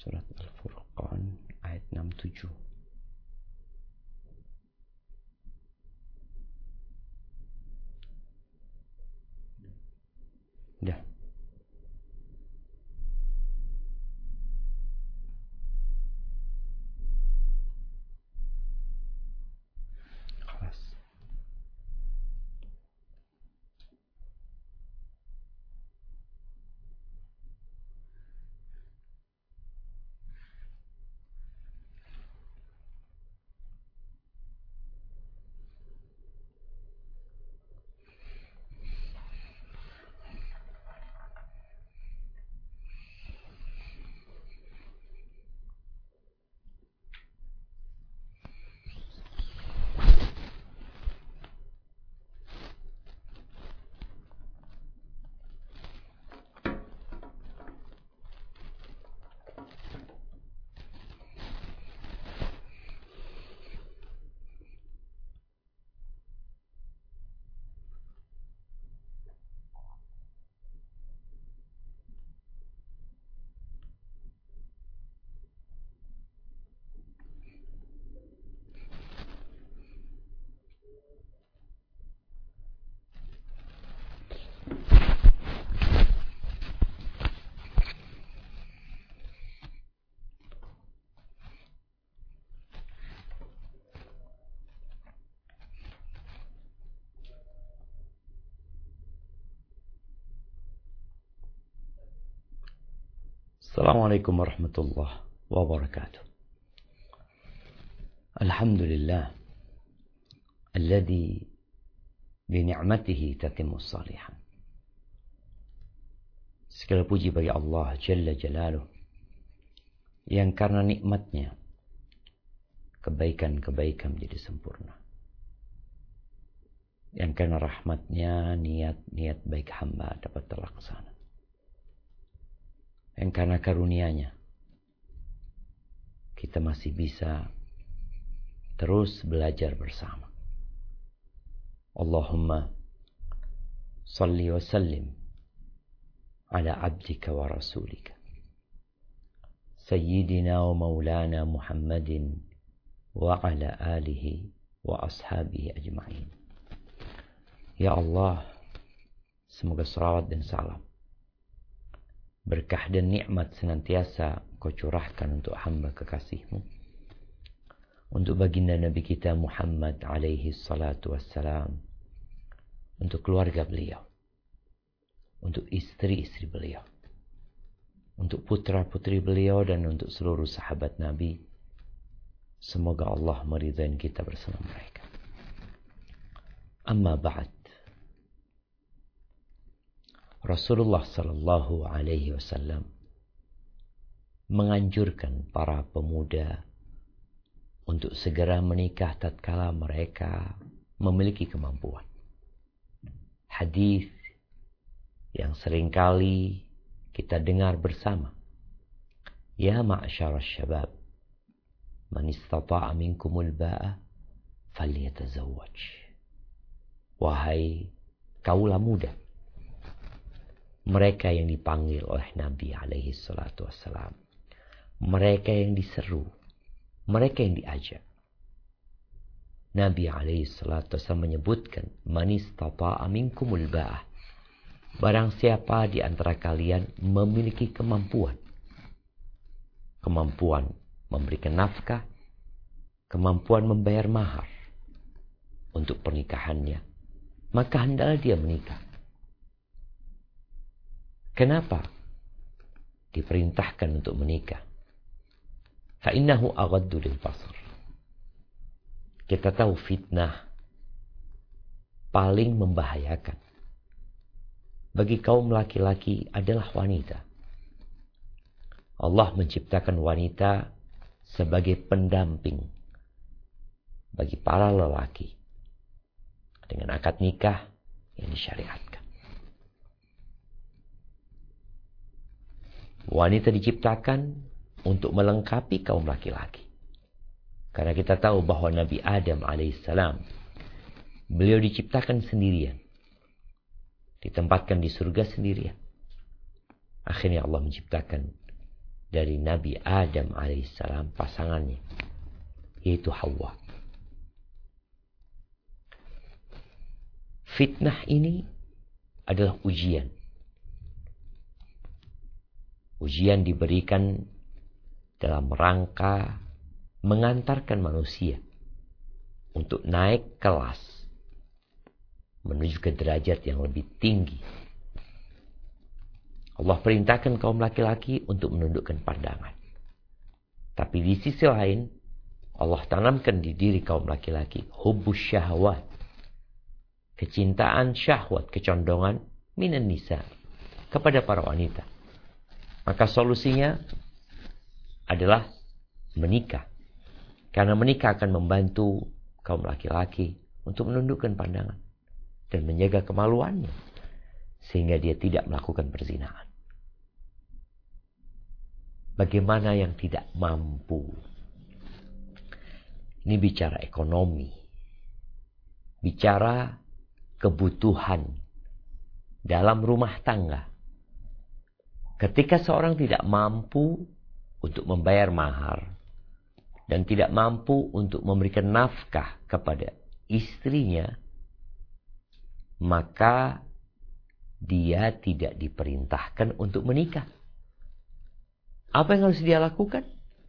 Surat Al-Furqan ayat 67. Dah. Assalamualaikum warahmatullahi wabarakatuh. Alhamdulillah alladzi bi ni'matihi tatimmu shalihan. Segala puji bagi Allah Jalla Jalaluh yang karena nikmatnya kebaikan-kebaikan menjadi sempurna. Yang karena rahmatnya niat-niat baik hamba dapat terlaksana. Yang karena karunia-Nya kita masih bisa terus belajar bersama. Allahumma salli wa sallim ala abdika wa rasulika sayyidina wa maulana Muhammadin wa ala alihi wa ashabihi ajma'in. Ya Allah, semoga salawat dan salam, berkah dan nikmat senantiasa Kau curahkan untuk hamba kekasih-Mu, untuk baginda Nabi kita Muhammad alaihi salatu wassalam, untuk keluarga beliau, untuk istri-istri beliau, untuk putra-putri beliau, dan untuk seluruh sahabat Nabi. Semoga Allah meridai kita bersama mereka. Amma ba'd. Rasulullah sallallahu alaihi wasallam menganjurkan para pemuda untuk segera menikah tatkala mereka memiliki kemampuan. Hadis yang seringkali kita dengar bersama. Ya ma'syarasy syabab, man istata'a minkumul ba'a falyatazawwaj. Wahai kaulah muda, mereka yang dipanggil oleh Nabi alaihi salatu wassalam, mereka yang diseru, mereka yang diajak. Nabi alaihi salatu wassalam menyebutkan, man istata'a minkumul ba'ah, barang siapa di antara kalian memiliki kemampuan memberikan nafkah, kemampuan membayar mahar untuk pernikahannya, maka hendaklah dia menikah. Kenapa diperintahkan untuk menikah? Fa'innahu aghaddu lil basar. Kita tahu fitnah paling membahayakan bagi kaum laki-laki adalah wanita. Allah menciptakan wanita sebagai pendamping bagi para lelaki dengan akad nikah yang disyariatkan. Wanita diciptakan untuk melengkapi kaum laki-laki. Karena kita tahu bahwa Nabi Adam alaihissalam, beliau diciptakan sendirian, ditempatkan di surga sendirian. Akhirnya Allah menciptakan dari Nabi Adam alaihissalam, pasangannya, yaitu Hawa. Fitnah ini adalah ujian. Ujian diberikan dalam rangka mengantarkan manusia untuk naik kelas menuju ke derajat yang lebih tinggi. Allah perintahkan kaum laki-laki untuk menundukkan pandangan. Tapi di sisi lain, Allah tanamkan di diri kaum laki-laki hubbus syahwat, kecintaan syahwat, kecondongan minan nisa, kepada para wanita. Maka solusinya adalah menikah. Karena menikah akan membantu kaum laki-laki untuk menundukkan pandangan dan menjaga kemaluannya, sehingga dia tidak melakukan perzinahan. Bagaimana yang tidak mampu? Ini bicara ekonomi, bicara kebutuhan dalam rumah tangga. Ketika seorang tidak mampu untuk membayar mahar dan tidak mampu untuk memberikan nafkah kepada istrinya, maka dia tidak diperintahkan untuk menikah. Apa yang harus dia lakukan?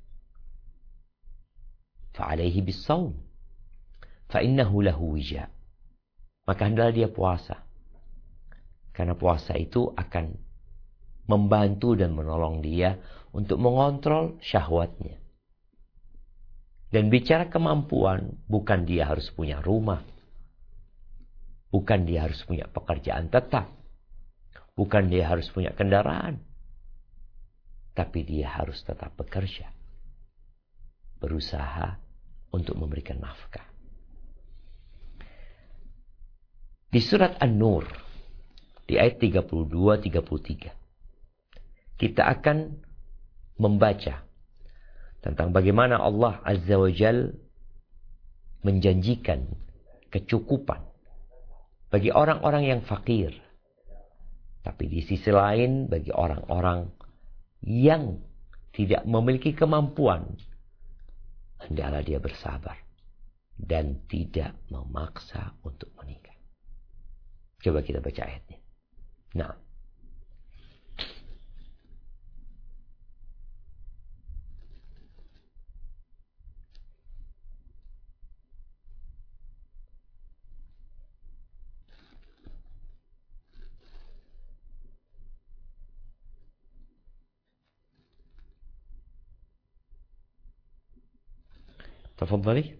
Fa'alaihi bis-shaum fa'innahu lahu wija. Maka hendaklah dia puasa. Karena puasa itu akan membantu dan menolong dia untuk mengontrol syahwatnya. Dan bicara kemampuan, bukan dia harus punya rumah, bukan dia harus punya pekerjaan tetap, bukan dia harus punya kendaraan, tapi dia harus tetap bekerja, berusaha untuk memberikan nafkah. Di surat An-Nur, di ayat 32-33, kita akan membaca tentang bagaimana Allah Azza wa Jal menjanjikan kecukupan bagi orang-orang yang fakir. Tapi di sisi lain, bagi orang-orang yang tidak memiliki kemampuan, hendaklah dia bersabar dan tidak memaksa untuk menikah. Coba kita baca ayatnya. Nah, تفضلي.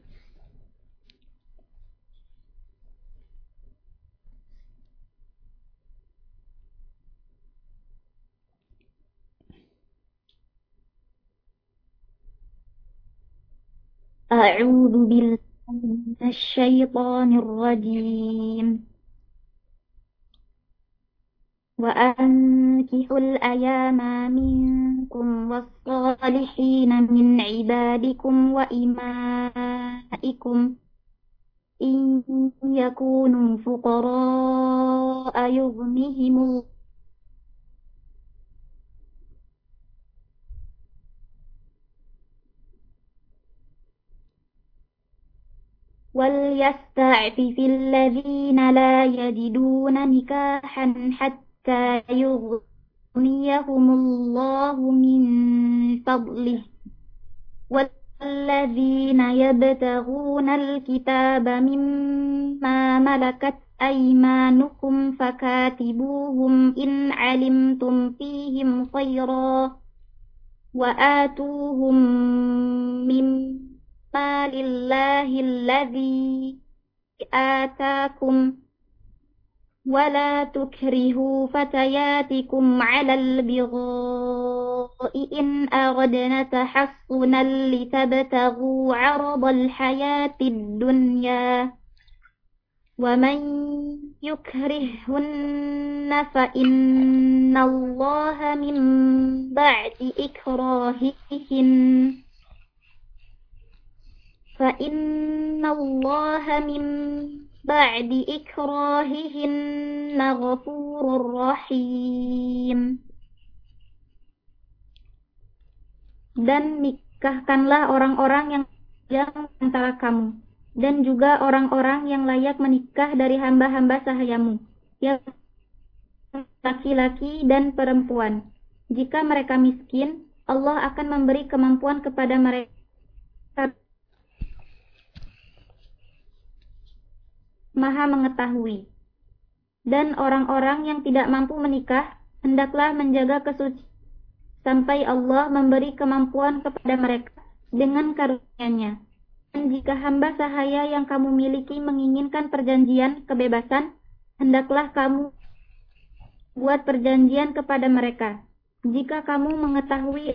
أعوذ بالله من الشيطان الرجيم وأنكحوا الأيام منكم والصالحين من عبادكم وإمائكم إن يكونوا فقراء يغنهم الله وليستعفف الذين لا يجدون نكاحا حتى يغنيهم الله من فضله والذين يبتغون الكتاب مما ملكت أيمانكم فكاتبوهم إن علمتم فيهم خيرا وآتوهم مما لله الذي آتاكم ولا تكرهوا فتياتكم على البغاء إن أردنا تحصنا لتبتغوا عرض الحياة الدنيا ومن يكرهن فإن الله من بعد إكراههن غفور رحيم. Dan nikahkanlah orang-orang yang jauh antara kamu, dan juga orang-orang yang layak menikah dari hamba-hamba sahayamu, yang laki-laki dan perempuan. Jika mereka miskin, Allah akan memberi kemampuan kepada mereka. Maha mengetahui. Dan orang-orang yang tidak mampu menikah, hendaklah menjaga kesucian sampai Allah memberi kemampuan kepada mereka dengan karunia-Nya. Dan jika hamba sahaya yang kamu miliki menginginkan perjanjian kebebasan, hendaklah kamu buat perjanjian kepada mereka. Jika kamu mengetahui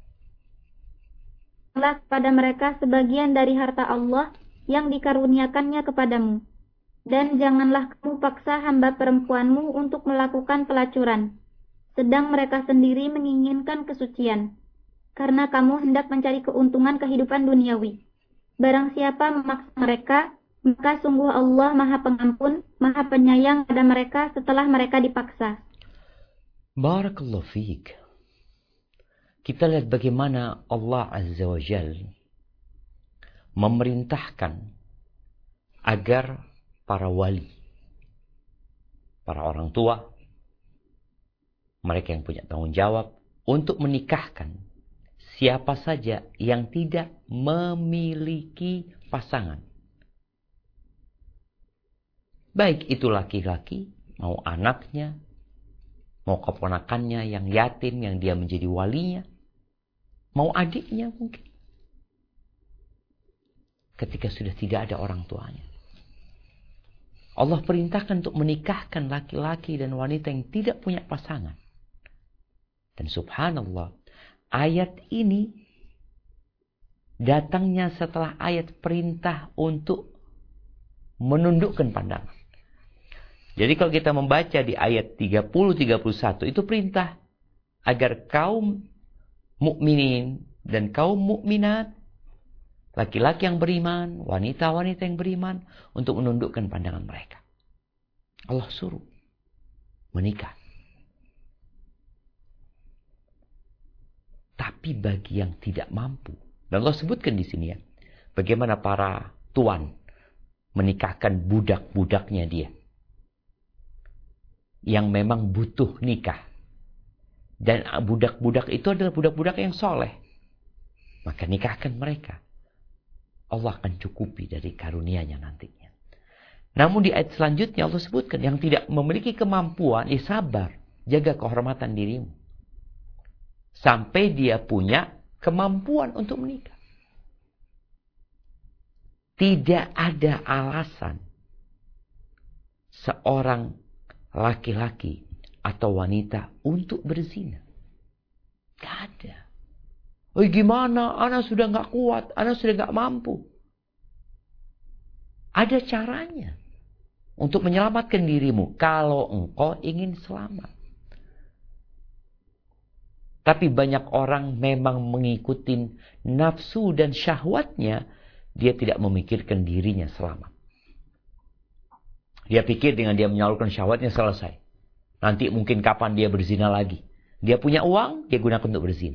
kepada mereka sebagian dari harta Allah yang dikaruniakannya kepadamu. Dan janganlah kamu paksa hamba perempuanmu untuk melakukan pelacuran, sedang mereka sendiri menginginkan kesucian, karena kamu hendak mencari keuntungan kehidupan duniawi. Barang siapa memaksa mereka, maka sungguh Allah Maha Pengampun, Maha Penyayang pada mereka setelah mereka dipaksa. Barakallahu fiik. Kita lihat bagaimana Allah Azza wa Jal memerintahkan agar para wali, para orang tua, mereka yang punya tanggung jawab untuk menikahkan siapa saja yang tidak memiliki pasangan. Baik itu laki-laki, mau anaknya, mau keponakannya yang yatim, yang dia menjadi walinya, mau adiknya mungkin. Ketika sudah tidak ada orang tuanya, Allah perintahkan untuk menikahkan laki-laki dan wanita yang tidak punya pasangan. Dan subhanallah, ayat ini datangnya setelah ayat perintah untuk menundukkan pandangan. Jadi kalau kita membaca di ayat 30-31, itu perintah agar kaum mukminin dan kaum mukminat, laki-laki yang beriman, wanita-wanita yang beriman, untuk menundukkan pandangan mereka. Allah suruh menikah. Tapi bagi yang tidak mampu, dan Allah sebutkan di sini ya, bagaimana para tuan menikahkan budak-budaknya dia, yang memang butuh nikah. Dan budak-budak itu adalah budak-budak yang soleh. Maka nikahkan mereka. Allah akan cukupi dari karunia-Nya nantinya. Namun di ayat selanjutnya Allah sebutkan, yang tidak memiliki kemampuan, ya sabar, jaga kehormatan dirimu. Sampai dia punya kemampuan untuk menikah. Tidak ada alasan seorang laki-laki atau wanita untuk berzina. Gak ada. Oh gimana? Anak sudah gak kuat. Anak sudah gak mampu. Ada caranya untuk menyelamatkan dirimu kalau engkau ingin selamat. Tapi banyak orang memang mengikuti nafsu dan syahwatnya. Dia tidak memikirkan dirinya selamat. Dia pikir dengan dia menyalurkan syahwatnya selesai. Nanti mungkin kapan dia berzina lagi. Dia punya uang, dia gunakan untuk berzina.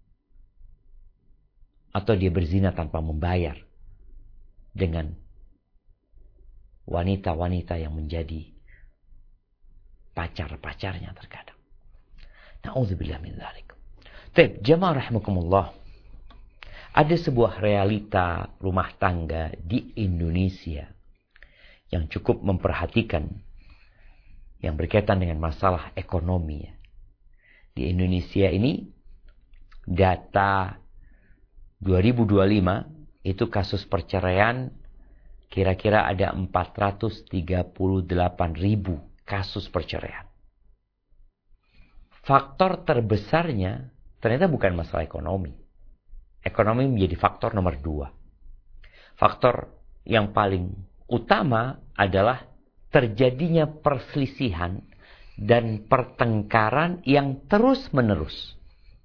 Atau dia berzina tanpa membayar dengan wanita-wanita yang menjadi pacar-pacarnya terkadang. Na'udzubillah min dzalik. Baik, jamaah rahimakumullah. Ada sebuah realita rumah tangga di Indonesia yang cukup memperhatikan yang berkaitan dengan masalah ekonomi. Di Indonesia ini data 2025 itu kasus perceraian kira-kira ada 438.000 kasus perceraian. Faktor terbesarnya ternyata bukan masalah ekonomi. Ekonomi menjadi faktor nomor 2. Faktor yang paling utama adalah terjadinya perselisihan dan pertengkaran yang terus-menerus.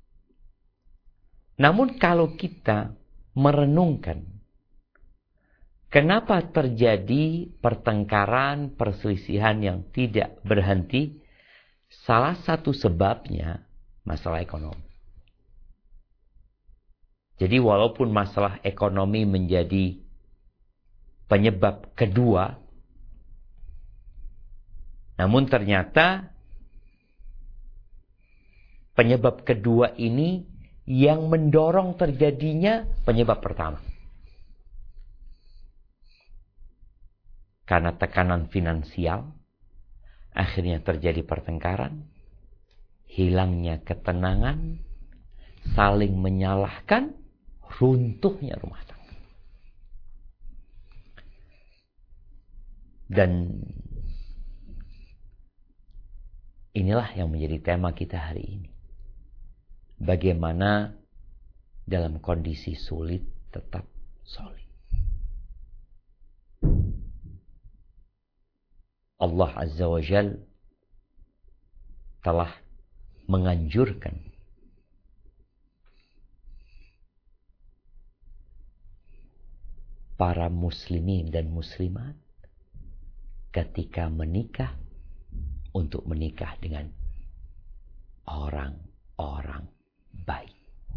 Namun kalau kita merenungkan kenapa terjadi pertengkaran, perselisihan yang tidak berhenti, salah satu sebabnya masalah ekonomi. Jadi walaupun masalah ekonomi menjadi penyebab kedua, namun ternyata penyebab kedua ini yang mendorong terjadinya penyebab pertama. Karena tekanan finansial, akhirnya terjadi pertengkaran, hilangnya ketenangan, saling menyalahkan, runtuhnya rumah tangga. Dan inilah yang menjadi tema kita hari ini. Bagaimana dalam kondisi sulit tetap solid. Allah Azza wa Jal telah menganjurkan para muslimin dan muslimat ketika menikah untuk menikah dengan orang-orang baik.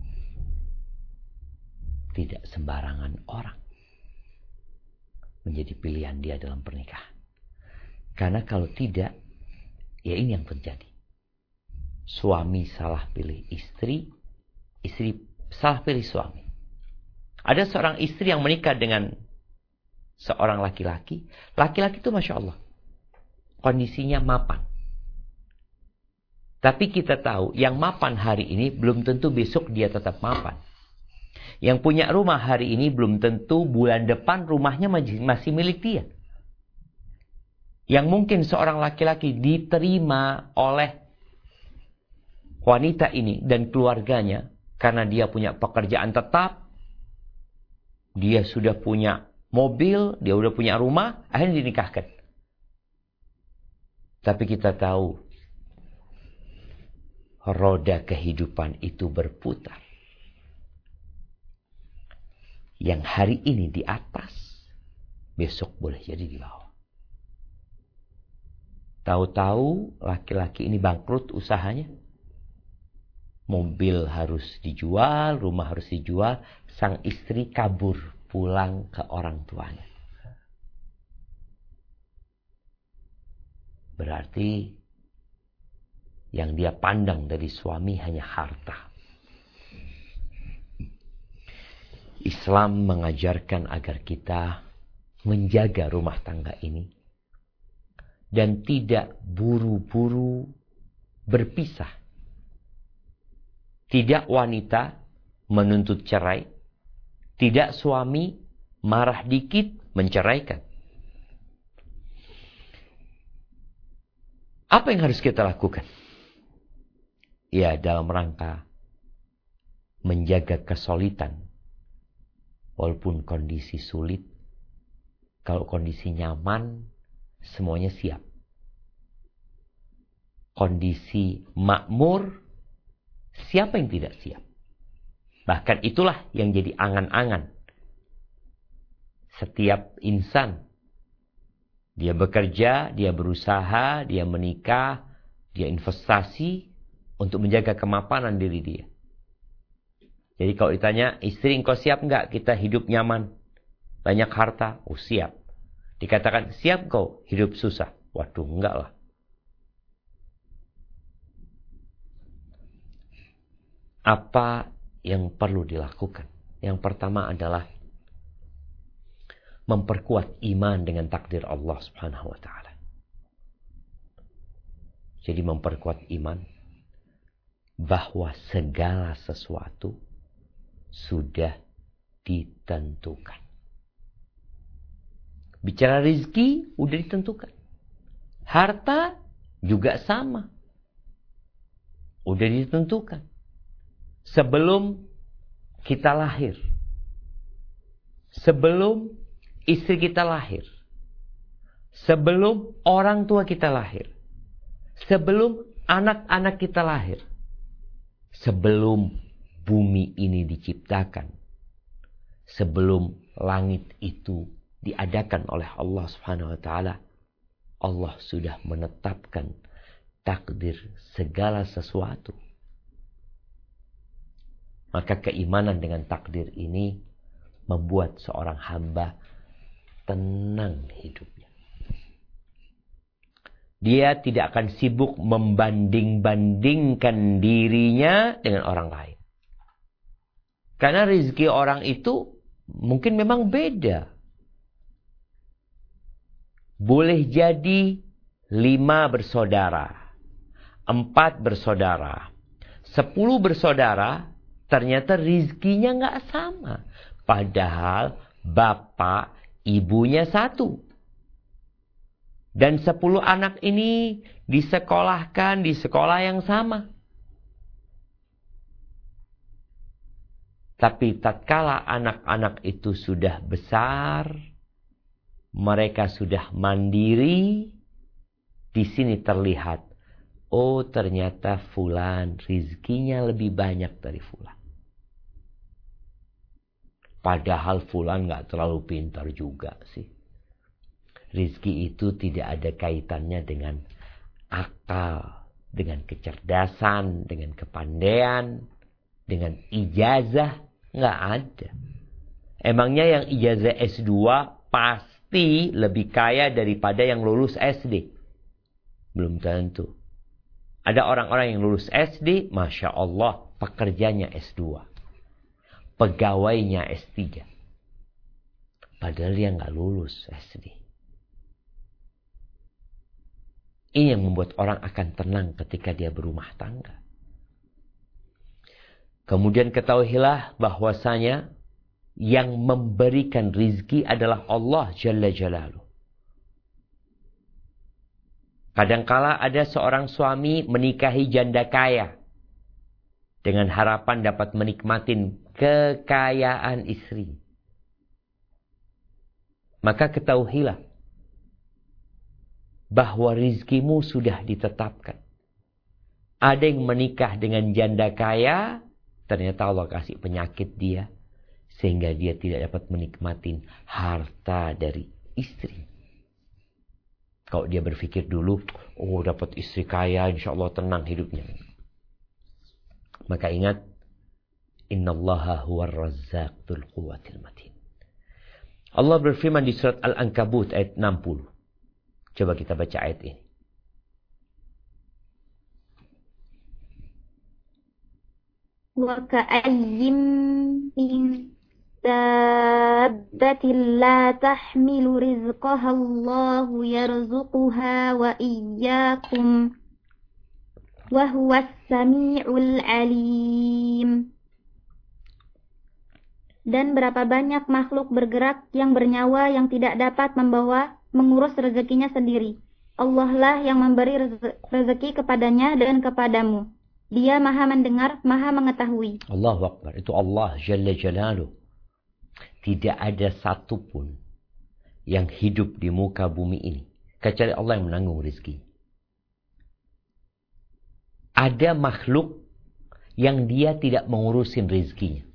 Tidak sembarangan orang menjadi pilihan dia dalam pernikahan. Karena kalau tidak, ya ini yang terjadi. Suami salah pilih istri, istri salah pilih suami. Ada seorang istri yang menikah dengan seorang laki-laki. Laki-laki itu Masya Allah, kondisinya mapan. Tapi kita tahu, yang mapan hari ini belum tentu besok dia tetap mapan. Yang punya rumah hari ini belum tentu bulan depan rumahnya masih milik dia. Yang mungkin seorang laki-laki diterima oleh wanita ini dan keluarganya karena dia punya pekerjaan tetap, dia sudah punya mobil, dia sudah punya rumah, akhirnya dinikahkan. Tapi kita tahu roda kehidupan itu berputar. Yang hari ini di atas, besok boleh jadi di bawah. Tahu-tahu laki-laki ini bangkrut usahanya. Mobil harus dijual, rumah harus dijual. Sang istri kabur pulang ke orang tuanya. Berarti yang dia pandang dari suami hanya harta. Islam mengajarkan agar kita menjaga rumah tangga ini dan tidak buru-buru berpisah. Tidak wanita menuntut cerai, tidak suami marah dikit menceraikan. Apa yang harus kita lakukan? Ya, dalam rangka menjaga kesolidan. Walaupun kondisi sulit, kalau kondisi nyaman, semuanya siap. Kondisi makmur, siapa yang tidak siap? Bahkan itulah yang jadi angan-angan setiap insan. Dia bekerja, dia berusaha, dia menikah, dia investasi untuk menjaga kemapanan diri dia. Jadi kalau ditanya, istri engkau siap enggak kita hidup nyaman? Banyak harta? Oh siap. Dikatakan, siap kau hidup susah? Waduh, enggak lah. Apa yang perlu dilakukan? Yang pertama adalah memperkuat iman dengan takdir Allah Subhanahu wa taala. Jadi memperkuat iman bahwa segala sesuatu sudah ditentukan. Bicara rezeki udah ditentukan. Harta juga sama. Udah ditentukan. Sebelum kita lahir. Sebelum istri kita lahir. Sebelum orang tua kita lahir. Sebelum anak-anak kita lahir. Sebelum bumi ini diciptakan. Sebelum langit itu diadakan oleh Allah Subhanahu wa taala, Allah sudah menetapkan takdir segala sesuatu. Maka keimanan dengan takdir ini membuat seorang hamba tenang hidupnya. Dia tidak akan sibuk membanding-bandingkan dirinya dengan orang lain. Karena rezeki orang itu mungkin memang beda. Boleh jadi 5 bersaudara, 4 bersaudara, 10 bersaudara, ternyata rizkinya nggak sama. Padahal bapak ibunya satu. Dan 10 anak ini disekolahkan di sekolah yang sama. Tapi tatkala anak-anak itu sudah besar, mereka sudah mandiri, di sini terlihat, oh ternyata fulan rizkinya lebih banyak dari fulan. Padahal fulan gak terlalu pintar juga sih. Rizki itu tidak ada kaitannya dengan akal, dengan kecerdasan, dengan kepandaian, dengan ijazah. Nggak ada. Emangnya yang ijazah S2 pasti lebih kaya daripada yang lulus SD? Belum tentu. Ada orang-orang yang lulus SD, Masya Allah, pekerjanya S2. Pegawainya S3. Padahal dia nggak lulus SD. Ini yang membuat orang akan tenang ketika dia berumah tangga. Kemudian ketahuilah bahwasanya yang memberikan rizki adalah Allah Jalla Jalaluh. Kadangkala ada seorang suami menikahi janda kaya dengan harapan dapat menikmati kekayaan istri. Maka ketahuilah bahwa rizkimu sudah ditetapkan. Ada yang menikah dengan janda kaya, ternyata Allah kasih penyakit dia, sehingga dia tidak dapat menikmati harta dari istri. Kalau dia berpikir dulu, oh dapat istri kaya, insya Allah tenang hidupnya. Maka ingat, innallaha huwar razzaq dzul quwwatil matin. Allah berfirman di surat Al-Ankabut ayat 60. Coba kita baca ayat ini. Wa ka'ayyim min dabbatin la tahmilu rizqaha Allahu yarzuquha wa iyyakum wa huwas sami'ul alim. Dan berapa banyak makhluk bergerak yang bernyawa yang tidak dapat mengurus rezekinya sendiri. Allah lah yang memberi rezeki kepadanya dan kepadamu. Dia maha mendengar, maha mengetahui. Allahu Akbar. Itu Allah Jalla Jalaluh. Tidak ada satupun yang hidup di muka bumi ini kecuali Allah yang menanggung rezeki. Ada makhluk yang dia tidak mengurusin rezekinya.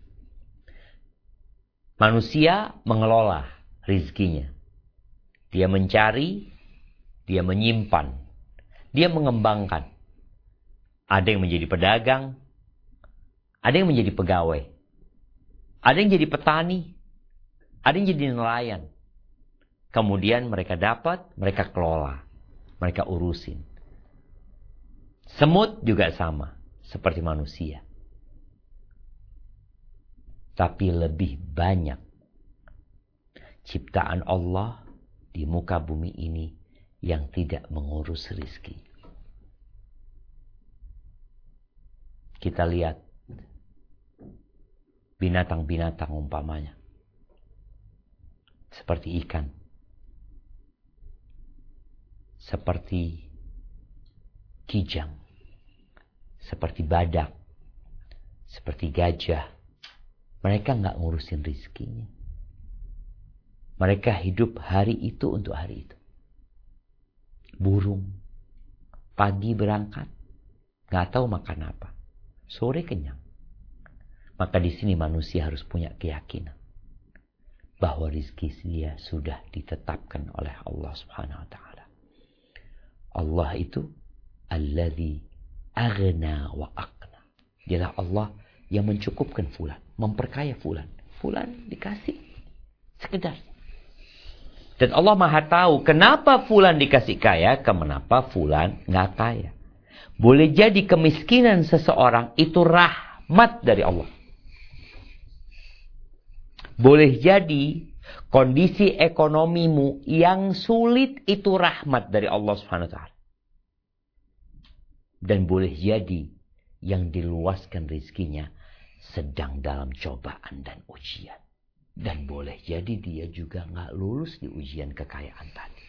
Manusia mengelola rezekinya. Dia mencari, dia menyimpan, dia mengembangkan. Ada yang menjadi pedagang, ada yang menjadi pegawai, ada yang jadi petani, ada yang jadi nelayan. Kemudian mereka dapat, mereka kelola, mereka urusin. Semut juga sama, seperti manusia. Tapi lebih banyak ciptaan Allah di muka bumi ini yang tidak mengurus rezeki. Kita lihat binatang-binatang umpamanya. Seperti ikan. Seperti kijang. Seperti badak. Seperti gajah. Mereka nggak ngurusin rezekinya. Mereka hidup hari itu untuk hari itu. Burung. Pagi berangkat. Nggak tahu makan apa. Sore kenyang. Maka di sini manusia harus punya keyakinan bahwa rezeki dia sudah ditetapkan oleh Allah Subhanahu wa taala. Allah itu alladzi aghna wa aqna. Dialah Allah yang mencukupkan fulan, memperkaya fulan. Fulan dikasih sekedar. Dan Allah Maha tahu kenapa fulan dikasih kaya, kenapa fulan nggak kaya. Boleh jadi kemiskinan seseorang itu rahmat dari Allah. Boleh jadi kondisi ekonomimu yang sulit itu rahmat dari Allah Subhanahu wa taala. Dan boleh jadi yang diluaskan rezekinya sedang dalam cobaan dan ujian. Dan boleh jadi dia juga nggak lulus di ujian kekayaan tadi.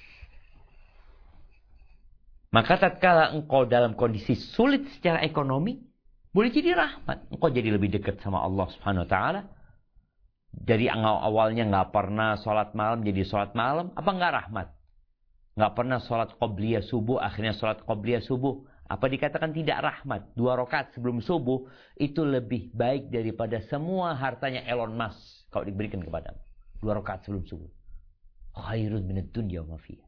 Maka tatkala engkau dalam kondisi sulit secara ekonomi, boleh jadi rahmat. Engkau jadi lebih dekat sama Allah Subhanahu wa taala. Dari awalnya nggak pernah sholat malam jadi sholat malam, apa nggak rahmat? Nggak pernah sholat qobliyah subuh, akhirnya sholat qobliyah subuh. Apa dikatakan tidak rahmat? 2 rakaat sebelum subuh itu lebih baik daripada semua hartanya Elon Musk kalau diberikan kepada 2 rakaat sebelum subuh. Khairun minad dunya wa ma fiha.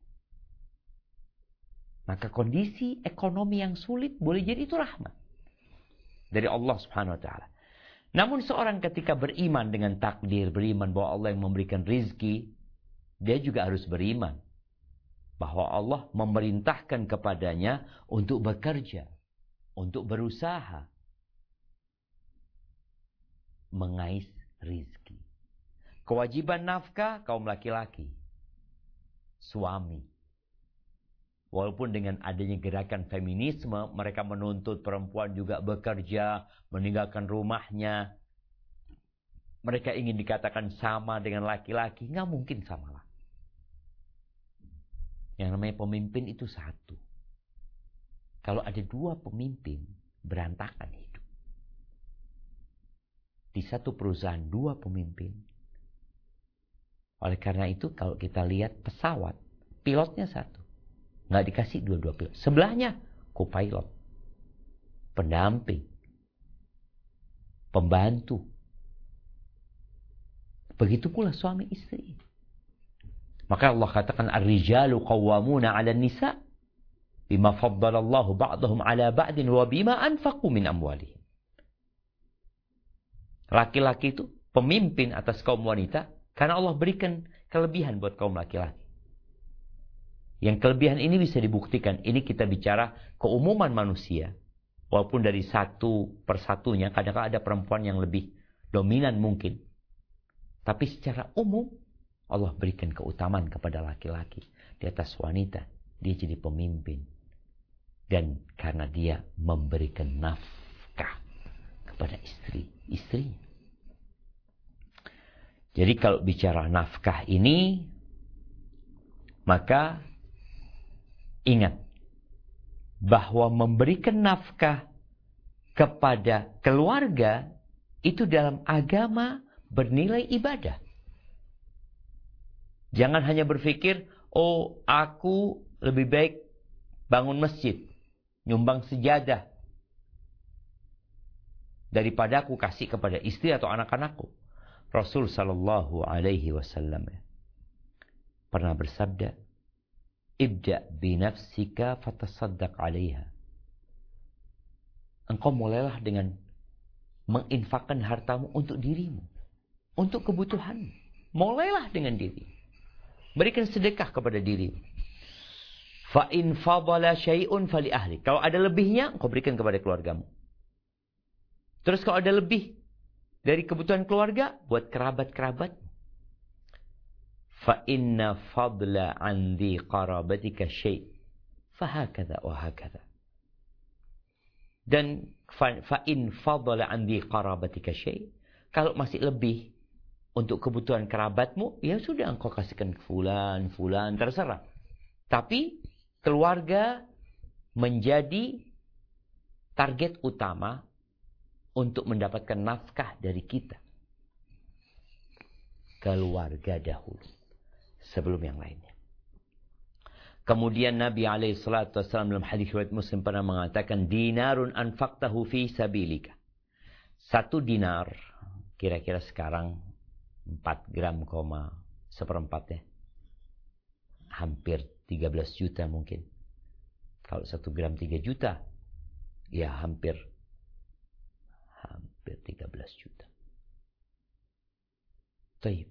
Maka kondisi ekonomi yang sulit boleh jadi itu rahmat dari Allah Subhanahu wa taala. Namun seorang ketika beriman dengan takdir, beriman bahwa Allah yang memberikan rizki, dia juga harus beriman bahwa Allah memerintahkan kepadanya untuk bekerja, untuk berusaha, mengais rizki. Kewajiban nafkah kaum laki-laki, suami. Walaupun dengan adanya gerakan feminisme, mereka menuntut perempuan juga bekerja, meninggalkan rumahnya. Mereka ingin dikatakan sama dengan laki-laki. Nggak mungkin samalah. Yang namanya pemimpin itu satu. Kalau ada 2 pemimpin, berantakan hidup. Di satu perusahaan 2 pemimpin. Oleh karena itu, kalau kita lihat pesawat, pilotnya satu. Nggak dikasih 2 pilot. Sebelahnya co-pilot, pendamping, pembantu. Begitu pula suami istri. Maka Allah katakan ar-rijalu qawwamuna 'alan nisa bima faddalallahu ba'dahum 'ala ba'din wa bima anfaqu min amwalihim. Laki-laki itu pemimpin atas kaum wanita karena Allah berikan kelebihan buat kaum laki-laki. Yang kelebihan ini bisa dibuktikan. Ini kita bicara keumuman manusia. Walaupun dari satu persatunya, kadang-kadang ada perempuan yang lebih dominan mungkin. Tapi secara umum, Allah berikan keutamaan kepada laki-laki di atas wanita. Dia jadi pemimpin. Dan karena dia memberikan nafkah kepada istrinya. Jadi kalau bicara nafkah ini, maka ingat bahwa memberikan nafkah kepada keluarga itu dalam agama bernilai ibadah. Jangan hanya berpikir, oh aku lebih baik bangun masjid, nyumbang sejadah, daripada aku kasih kepada istri atau anak-anakku. Rasul sallallahu alaihi wasallam pernah bersabda, ibda binafsika fatasaddaq 'alaiha. Engkau mulailah dengan menginfakkan hartamu untuk dirimu, untuk kebutuhanmu. Mulailah dengan diri. Berikan sedekah kepada dirimu. Fa in fadala syai'un fali ahli. Kalau ada lebihnya, engkau berikan kepada keluargamu. Terus kalau ada lebih dari kebutuhan keluarga, buat kerabat-kerabat. Fa inna fadla 'an dhi qarabatika syai'. Fa hakadha wa hakadha. Dan fa in fadla 'an dhi qarabatika syai'. Kalau masih lebih untuk kebutuhan kerabatmu, ya sudah engkau kasihkan ke fulan, terserah. Tapi keluarga menjadi target utama untuk mendapatkan nafkah dari kita. Keluarga dahulu sebelum yang lainnya. Kemudian Nabi SAW dalam hadis riwayat Muslim pernah mengatakan, dinarun anfaqtahu fi sabilika. 1 dinar, kira-kira sekarang 4 gram, seperempat ya. Hampir 13 juta mungkin. Kalau 1 gram 3 juta, ya hampir hampir 13 juta. Taib.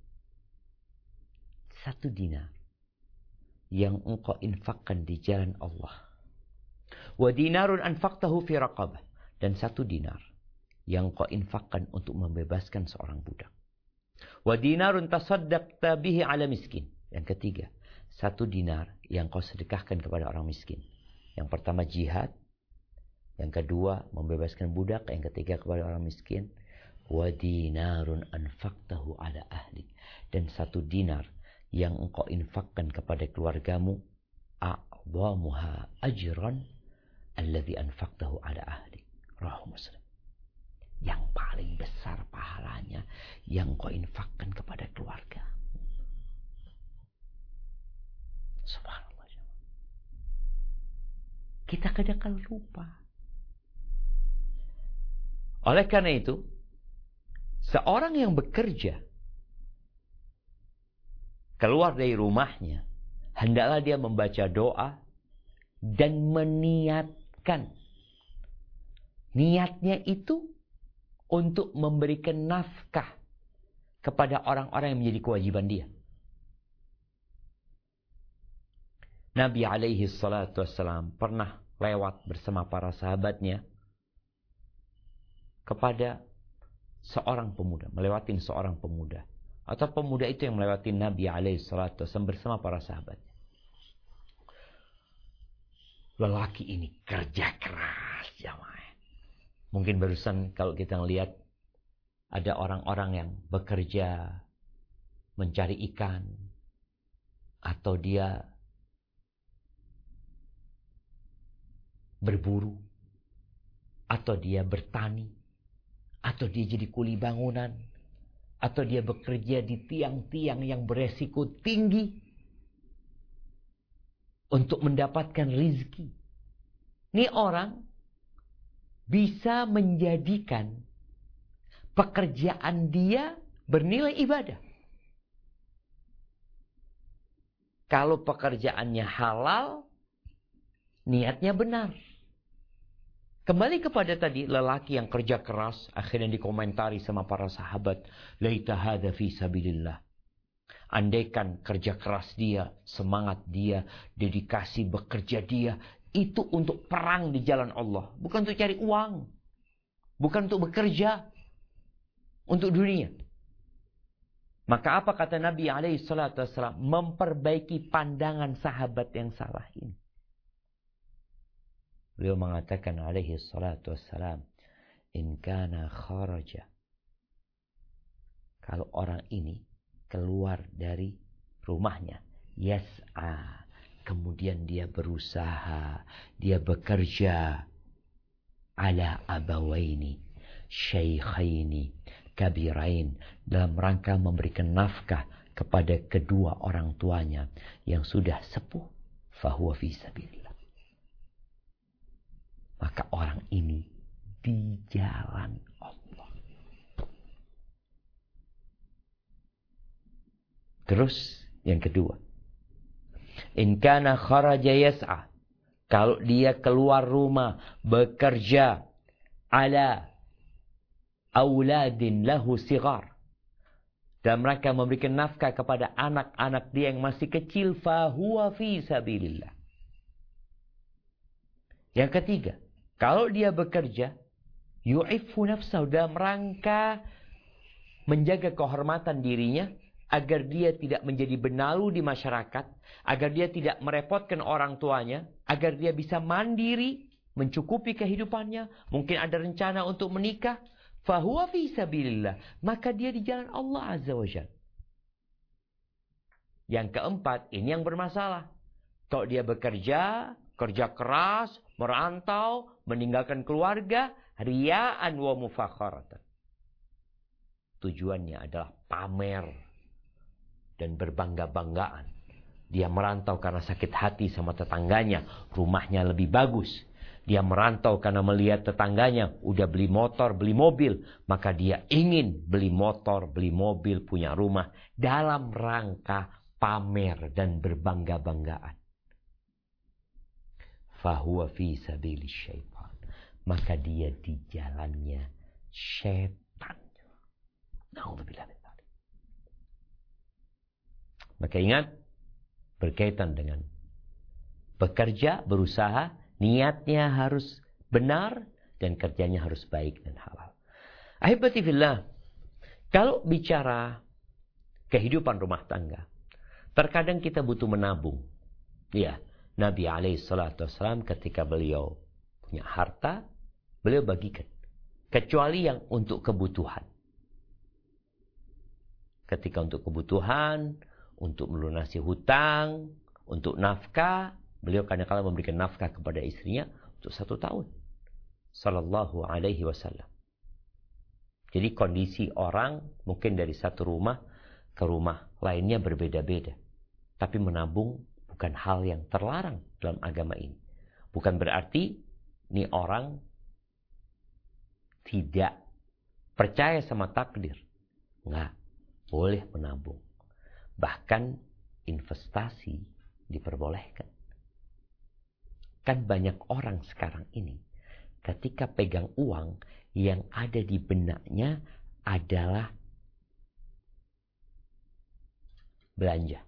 1 dinar yang engkau infakkan di jalan Allah. Wa dinarun anfaqtahu fi raqabah. Dan 1 dinar yang engkau infakkan untuk membebaskan seorang budak. Wa dinarun tasaddaqta bihi ala miskin. Yang ketiga, 1 dinar yang kau sedekahkan kepada orang miskin. Yang pertama jihad, yang kedua membebaskan budak, yang ketiga kepada orang miskin. Wa dinarun anfaqtahu ala ahli. Dan 1 dinar yang engkau infakkan kepada keluargamu, a'dhamuha ajran alladhi anfaqtahu ala ahli. Rawahu Muslim. Yang paling besar pahalanya yang kau infakkan kepada keluarga. Subhanallah. Kita kadang-kadang lupa. Oleh karena itu, seorang yang bekerja keluar dari rumahnya, hendaklah dia membaca doa dan meniatkan. Niatnya itu untuk memberikan nafkah kepada orang-orang yang menjadi kewajiban dia. Nabi alaihi salatu wassalam pernah lewat bersama para sahabatnya kepada seorang pemuda, melewatin seorang pemuda. Atau pemuda itu yang melewati Nabi alaihi salatu wassalam bersama para sahabatnya. Lelaki ini kerja keras, jamaah. Mungkin barusan kalau kita melihat ada orang-orang yang bekerja mencari ikan, atau dia berburu, atau dia bertani, atau dia jadi kuli bangunan, atau dia bekerja di tiang-tiang yang beresiko tinggi untuk mendapatkan rizki. Ini orang bisa menjadikan pekerjaan dia bernilai ibadah. Kalau pekerjaannya halal, niatnya benar. Kembali kepada tadi, lelaki yang kerja keras, akhirnya dikomentari sama para sahabat, laita hadza fi sabilillah. Andaikan kerja keras dia, semangat dia, dedikasi bekerja dia, itu untuk perang di jalan Allah. Bukan untuk cari uang. Bukan untuk bekerja. Untuk dunia. Maka apa kata Nabi SAW? Memperbaiki pandangan sahabat yang salah ini. Beliau mengatakan SAW, in kana kharaja. Kalau orang ini keluar dari rumahnya, yas'a. Kemudian dia berusaha, dia bekerja ala abawaini, syaikhaini, kabirain, dalam rangka memberikan nafkah kepada kedua orang tuanya yang sudah sepuh, fahuwa fi sabilillah. Maka orang ini di jalan Allah. Terus yang kedua, in kana kharaja yas'a. Kalau dia keluar rumah bekerja ala auladin lahu sigar, dalam rangka memberikan nafkah kepada anak-anak dia yang masih kecil, fahuwa fi sabilillah. Yang ketiga, kalau dia bekerja yu'iffu nafsahu, dalam rangka menjaga kehormatan dirinya, agar dia tidak menjadi benalu di masyarakat, agar dia tidak merepotkan orang tuanya, agar dia bisa mandiri, mencukupi kehidupannya, mungkin ada rencana untuk menikah, fahuwa fi sabilillah, maka dia di jalan Allah Azza wa Jalla. Yang keempat, ini yang bermasalah. Kalau dia bekerja, kerja keras, merantau, meninggalkan keluarga, riya'an wa mufakharatan. Tujuannya adalah pamer dan berbangga-banggaan. Dia merantau karena sakit hati sama tetangganya, rumahnya lebih bagus. Dia merantau karena melihat tetangganya udah beli motor, beli mobil, maka dia ingin beli motor, beli mobil, punya rumah dalam rangka pamer dan berbangga-banggaan. Fahuwa fi sabilis syaitan. Maka dia di jalannya Syaitan. Na'udzubillah min dzalik. Maka ingat, berkaitan dengan bekerja, berusaha, niatnya harus benar dan kerjanya harus baik dan halal. Ahibati fillah, kalau bicara kehidupan rumah tangga, terkadang kita butuh menabung. Ya, Nabi SAW ketika beliau punya harta, beliau bagikan. Kecuali yang untuk kebutuhan. Ketika untuk kebutuhan, untuk melunasi hutang, untuk nafkah, beliau kadang-kadang memberikan nafkah kepada istrinya untuk 1 tahun. Sallallahu alaihi wasallam. Jadi kondisi orang mungkin dari satu rumah ke rumah lainnya berbeda-beda. Tapi menabung bukan hal yang terlarang dalam agama ini. Bukan berarti ini orang tidak percaya sama takdir. Enggak, boleh menabung. Bahkan investasi diperbolehkan. Kan banyak orang sekarang ini ketika pegang uang yang ada di benaknya adalah belanja.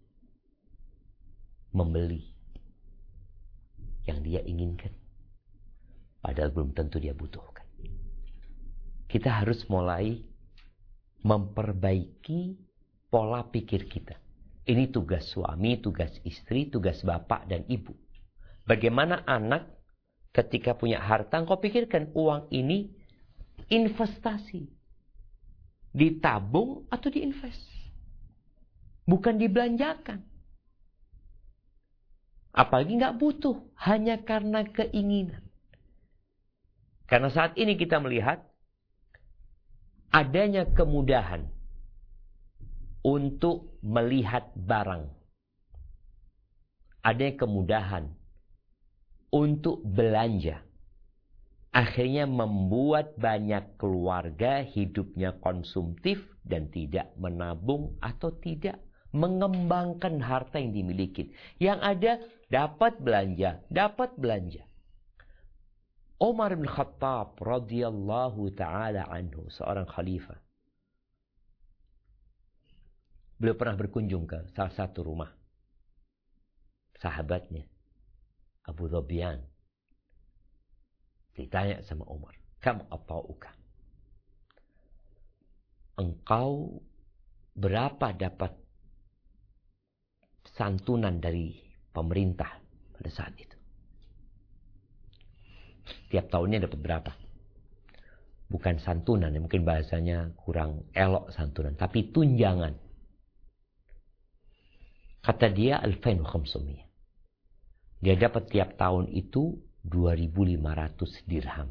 Membeli yang dia inginkan. Padahal belum tentu dia butuhkan. Kita harus mulai memperbaiki pola pikir kita. Ini tugas suami, tugas istri, tugas bapak dan ibu. Bagaimana anak ketika punya harta, engkau pikirkan uang ini investasi. Ditabung atau diinvest. Bukan dibelanjakan. Apalagi nggak butuh, hanya karena keinginan. Karena saat ini kita melihat adanya kemudahan untuk melihat barang. Adanya kemudahan untuk belanja. Akhirnya membuat banyak keluarga hidupnya konsumtif dan tidak menabung atau tidak mengembangkan harta yang dimiliki. Yang ada dapat belanja, dapat belanja. Umar bin Khattab radhiyallahu taala anhu, seorang khalifah. Beliau pernah berkunjung ke salah satu rumah sahabatnya, Abu Dhabian. Ditanya sama Umar, "Kam ata'uka?" Engkau berapa dapat santunan dari pemerintah pada saat itu? Tiap tahunnya dapat berapa? Bukan santunan, mungkin bahasanya kurang elok santunan, tapi tunjangan. Kata dia 2.500. Dia dapat tiap tahun itu 2.500 dirham.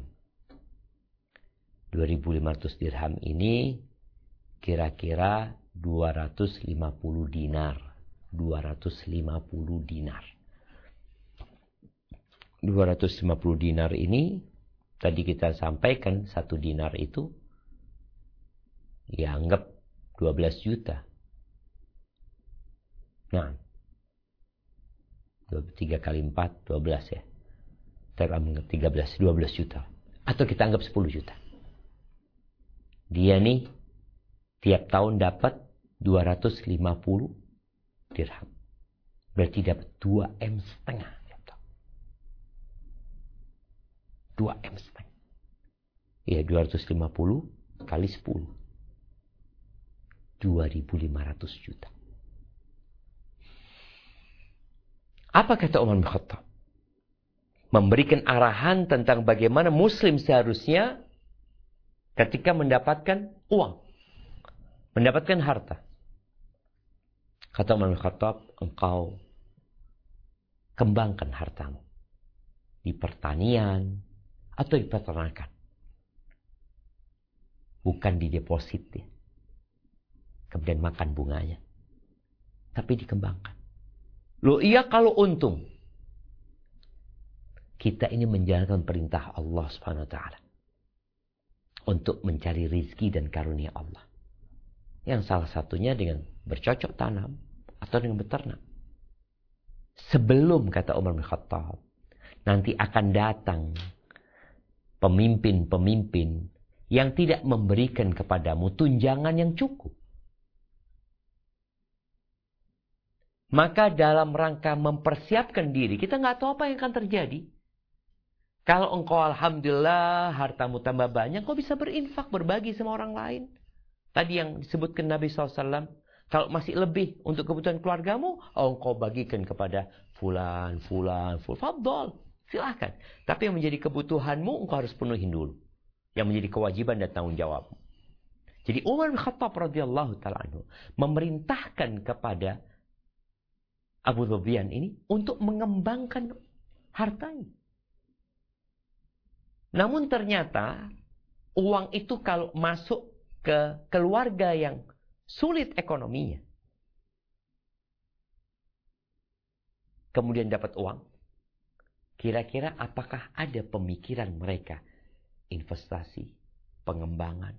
2.500 dirham ini kira-kira 250 dinar. 250 dinar. 250 dinar ini tadi kita sampaikan 1 dinar itu ya anggap 12 juta. Nah, 3 kali 4, 12 ya. 13, 12 juta. Atau kita anggap 10 juta. Dia nih tiap tahun dapat 250 dirham. Berarti dapat 2,5 M. 2,5 M. Ya, 250 kali 10. 2.500 juta. Apa kata Umar bin Khattab? Memberikan arahan tentang bagaimana muslim seharusnya ketika mendapatkan uang. Mendapatkan harta. Kata Umar bin Khattab, engkau kembangkan hartamu. Di pertanian atau di peternakan. Bukan di deposit ya. Kemudian makan bunganya. Tapi dikembangkan. Loh iya kalau untung. Kita ini menjalankan perintah Allah Subhanahu wa taala untuk mencari rizki dan karunia Allah. Yang salah satunya dengan bercocok tanam atau dengan beternak. Sebelum kata Umar bin Khattab, nanti akan datang pemimpin-pemimpin yang tidak memberikan kepadamu tunjangan yang cukup. Maka dalam rangka mempersiapkan diri, kita nggak tahu apa yang akan terjadi. Kalau engkau alhamdulillah hartamu tambah banyak, kau bisa berinfak, berbagi sama orang lain. Tadi yang disebutkan Nabi SAW, kalau masih lebih untuk kebutuhan keluargamu, engkau bagikan kepada fulan. Fadol, silahkan. Tapi yang menjadi kebutuhanmu, engkau harus penuhin dulu. Yang menjadi kewajiban dan tanggung jawabmu. Jadi Umar bin Khattab radhiyallahu ta'ala anhu memerintahkan kepada Abu Sufyan ini untuk mengembangkan hartanya. Namun ternyata uang itu kalau masuk ke keluarga yang sulit ekonominya, kemudian dapat uang, kira-kira apakah ada pemikiran mereka investasi, pengembangan?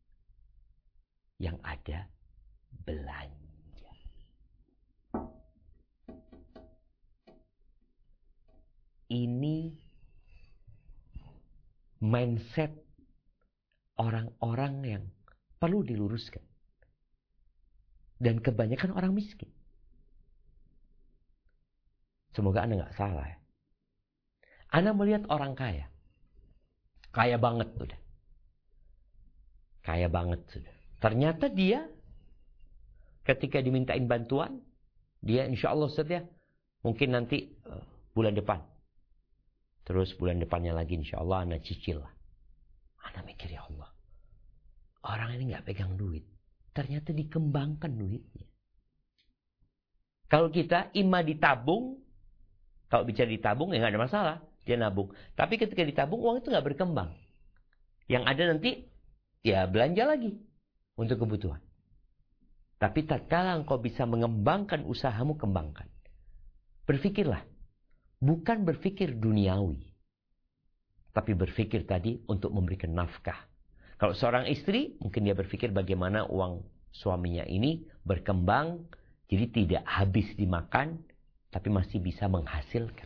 Yang ada belanja. Ini mindset orang-orang yang perlu diluruskan. Dan kebanyakan orang miskin. Semoga Anda nggak salah ya. Anda melihat orang kaya. Kaya banget sudah. Kaya banget sudah. Ternyata dia ketika dimintain bantuan, dia insya Allah setia mungkin nanti bulan depan. Terus bulan depannya lagi insya Allah Anda cicil lah. Anda mikir ya Allah. Orang ini gak pegang duit. Ternyata dikembangkan duitnya. Kalau kita ima ditabung. Kalau bicara ditabung ya gak ada masalah. Dia nabung. Tapi ketika ditabung uang itu gak berkembang. Yang ada nanti ya belanja lagi. Untuk kebutuhan. Tapi tatkala engkau bisa mengembangkan usahamu, kembangkan. Berpikirlah. Bukan berpikir duniawi. Tapi berpikir tadi untuk memberikan nafkah. Kalau seorang istri, mungkin dia berpikir bagaimana uang suaminya ini berkembang. Jadi tidak habis dimakan, tapi masih bisa menghasilkan.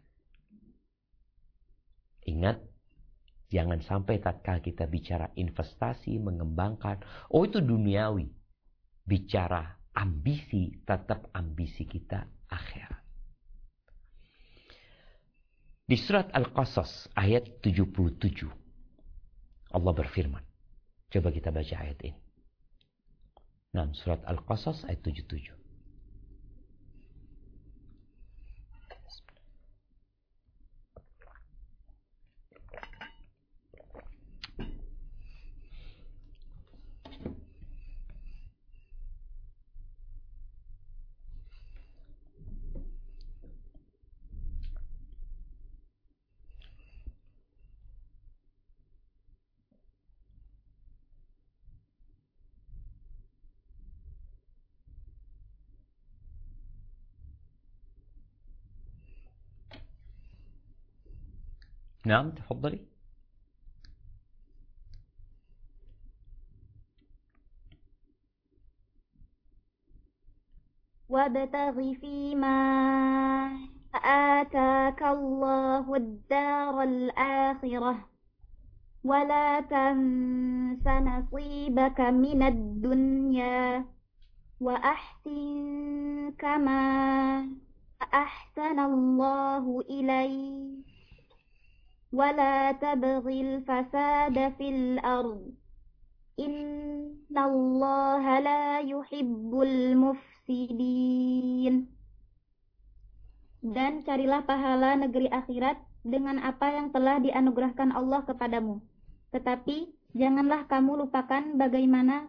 Ingat, jangan sampai tatkala kita bicara investasi, mengembangkan. Oh itu duniawi. Bicara ambisi, tetap ambisi kita akhirat. Di surat Al-Qasas ayat 77. Allah berfirman. Coba kita baca ayat ini. Nah, surat Al-Qasas ayat 77. نعم تفضلي. وابتغ فيما آتاك الله الدار الآخرة ولا تنس نصيبك من الدنيا وأحسن كما أحسن الله إليك ولا تبغ الفساد في الأرض إن الله لا يحب المفسدين. Dan carilah pahala negeri akhirat dengan apa yang telah dianugerahkan Allah kepadamu. Tetapi janganlah kamu lupakan bagaimana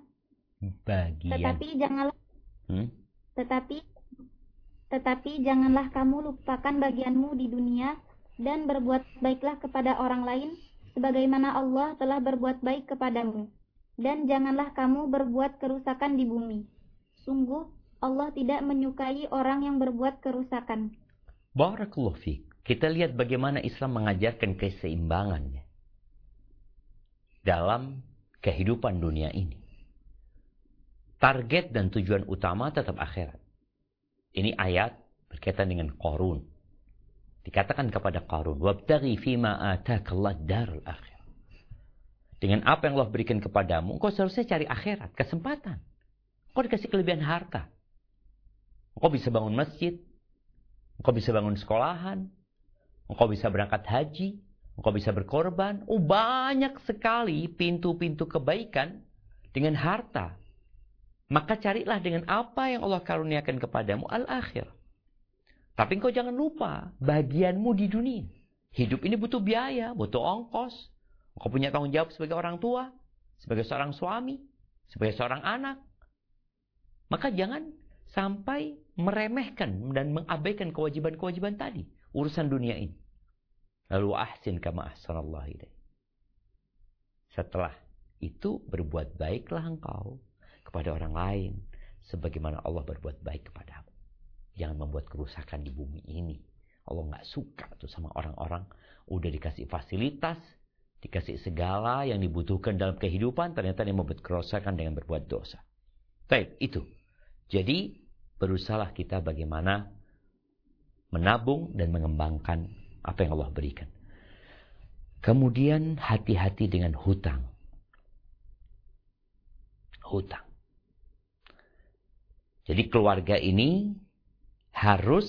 Tetapi janganlah kamu lupakan bagianmu di dunia dan berbuat baiklah kepada orang lain sebagaimana Allah telah berbuat baik kepadamu. Dan janganlah kamu berbuat kerusakan di bumi. Sungguh Allah tidak menyukai orang yang berbuat kerusakan. Barakallahu fiik. Kita lihat bagaimana Islam mengajarkan keseimbangannya dalam kehidupan dunia ini. Target dan tujuan utama tetap akhirat. Ini ayat berkaitan dengan Qarun. Dikatakan kepada Qarun, "Wabtaghi fima ataakallahu darul akhirah." dengan apa yang Allah berikan kepadamu, engkau seharusnya cari akhirat, kesempatan. Engkau dikasih kelebihan harta. Engkau bisa bangun masjid, engkau bisa bangun sekolahan, engkau bisa berangkat haji, engkau bisa berkorban. Banyak sekali pintu-pintu kebaikan dengan harta. Maka carilah dengan apa yang Allah karuniakan kepadamu al-akhir. Tapi engkau jangan lupa bagianmu di dunia. Hidup ini butuh biaya, butuh ongkos. Engkau punya tanggung jawab sebagai orang tua, sebagai seorang suami, sebagai seorang anak. Maka jangan sampai meremehkan dan mengabaikan kewajiban-kewajiban tadi. Urusan dunia ini. Lalu ahsin kama ahsanallahu ilaik. Setelah itu berbuat baiklah engkau kepada orang lain sebagaimana Allah berbuat baik kepadamu. Jangan membuat kerusakan di bumi ini. Allah nggak suka tuh sama orang-orang udah dikasih fasilitas, dikasih segala yang dibutuhkan dalam kehidupan, ternyata dia membuat kerusakan dengan berbuat dosa. Baik, itu. Jadi berusahalah kita bagaimana menabung dan mengembangkan apa yang Allah berikan. Kemudian hati-hati dengan hutang. Hutang. Jadi keluarga ini harus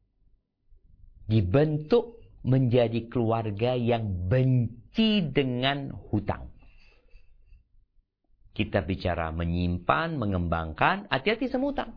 dibentuk menjadi keluarga yang benci dengan hutang. Kita bicara menyimpan, mengembangkan, hati-hati sama hutang.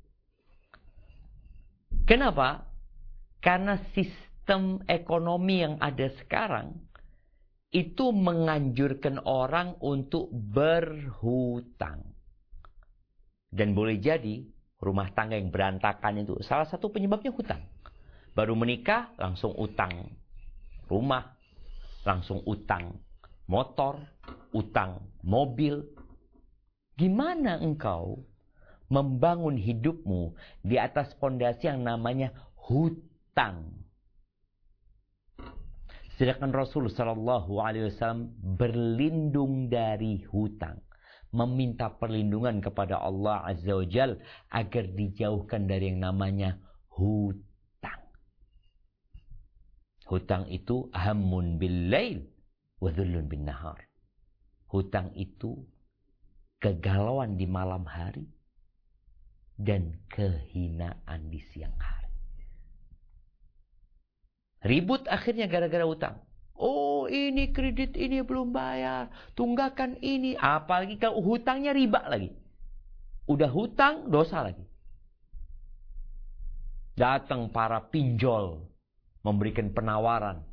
Kenapa? Karena sistem ekonomi yang ada sekarang itu menganjurkan orang untuk berhutang. Dan boleh jadi rumah tangga yang berantakan itu salah satu penyebabnya hutang. Baru menikah langsung utang rumah, langsung utang motor, utang mobil. Gimana engkau membangun hidupmu di atas fondasi yang namanya hutang? Sedangkan Rasul Shallallahu Alaihi Wasallam berlindung dari hutang, meminta perlindungan kepada Allah Azza wa Jal agar dijauhkan dari yang namanya hutang. Hutang itu hammun bil lail wa dhullun bin nahar. Hutang itu kegalauan di malam hari dan kehinaan di siang hari. Ribut akhirnya gara-gara hutang. Oh, ini kredit ini belum bayar, tunggakan ini, apalagi kalau hutangnya riba lagi. Udah hutang, dosa lagi. Datang para pinjol memberikan penawaran.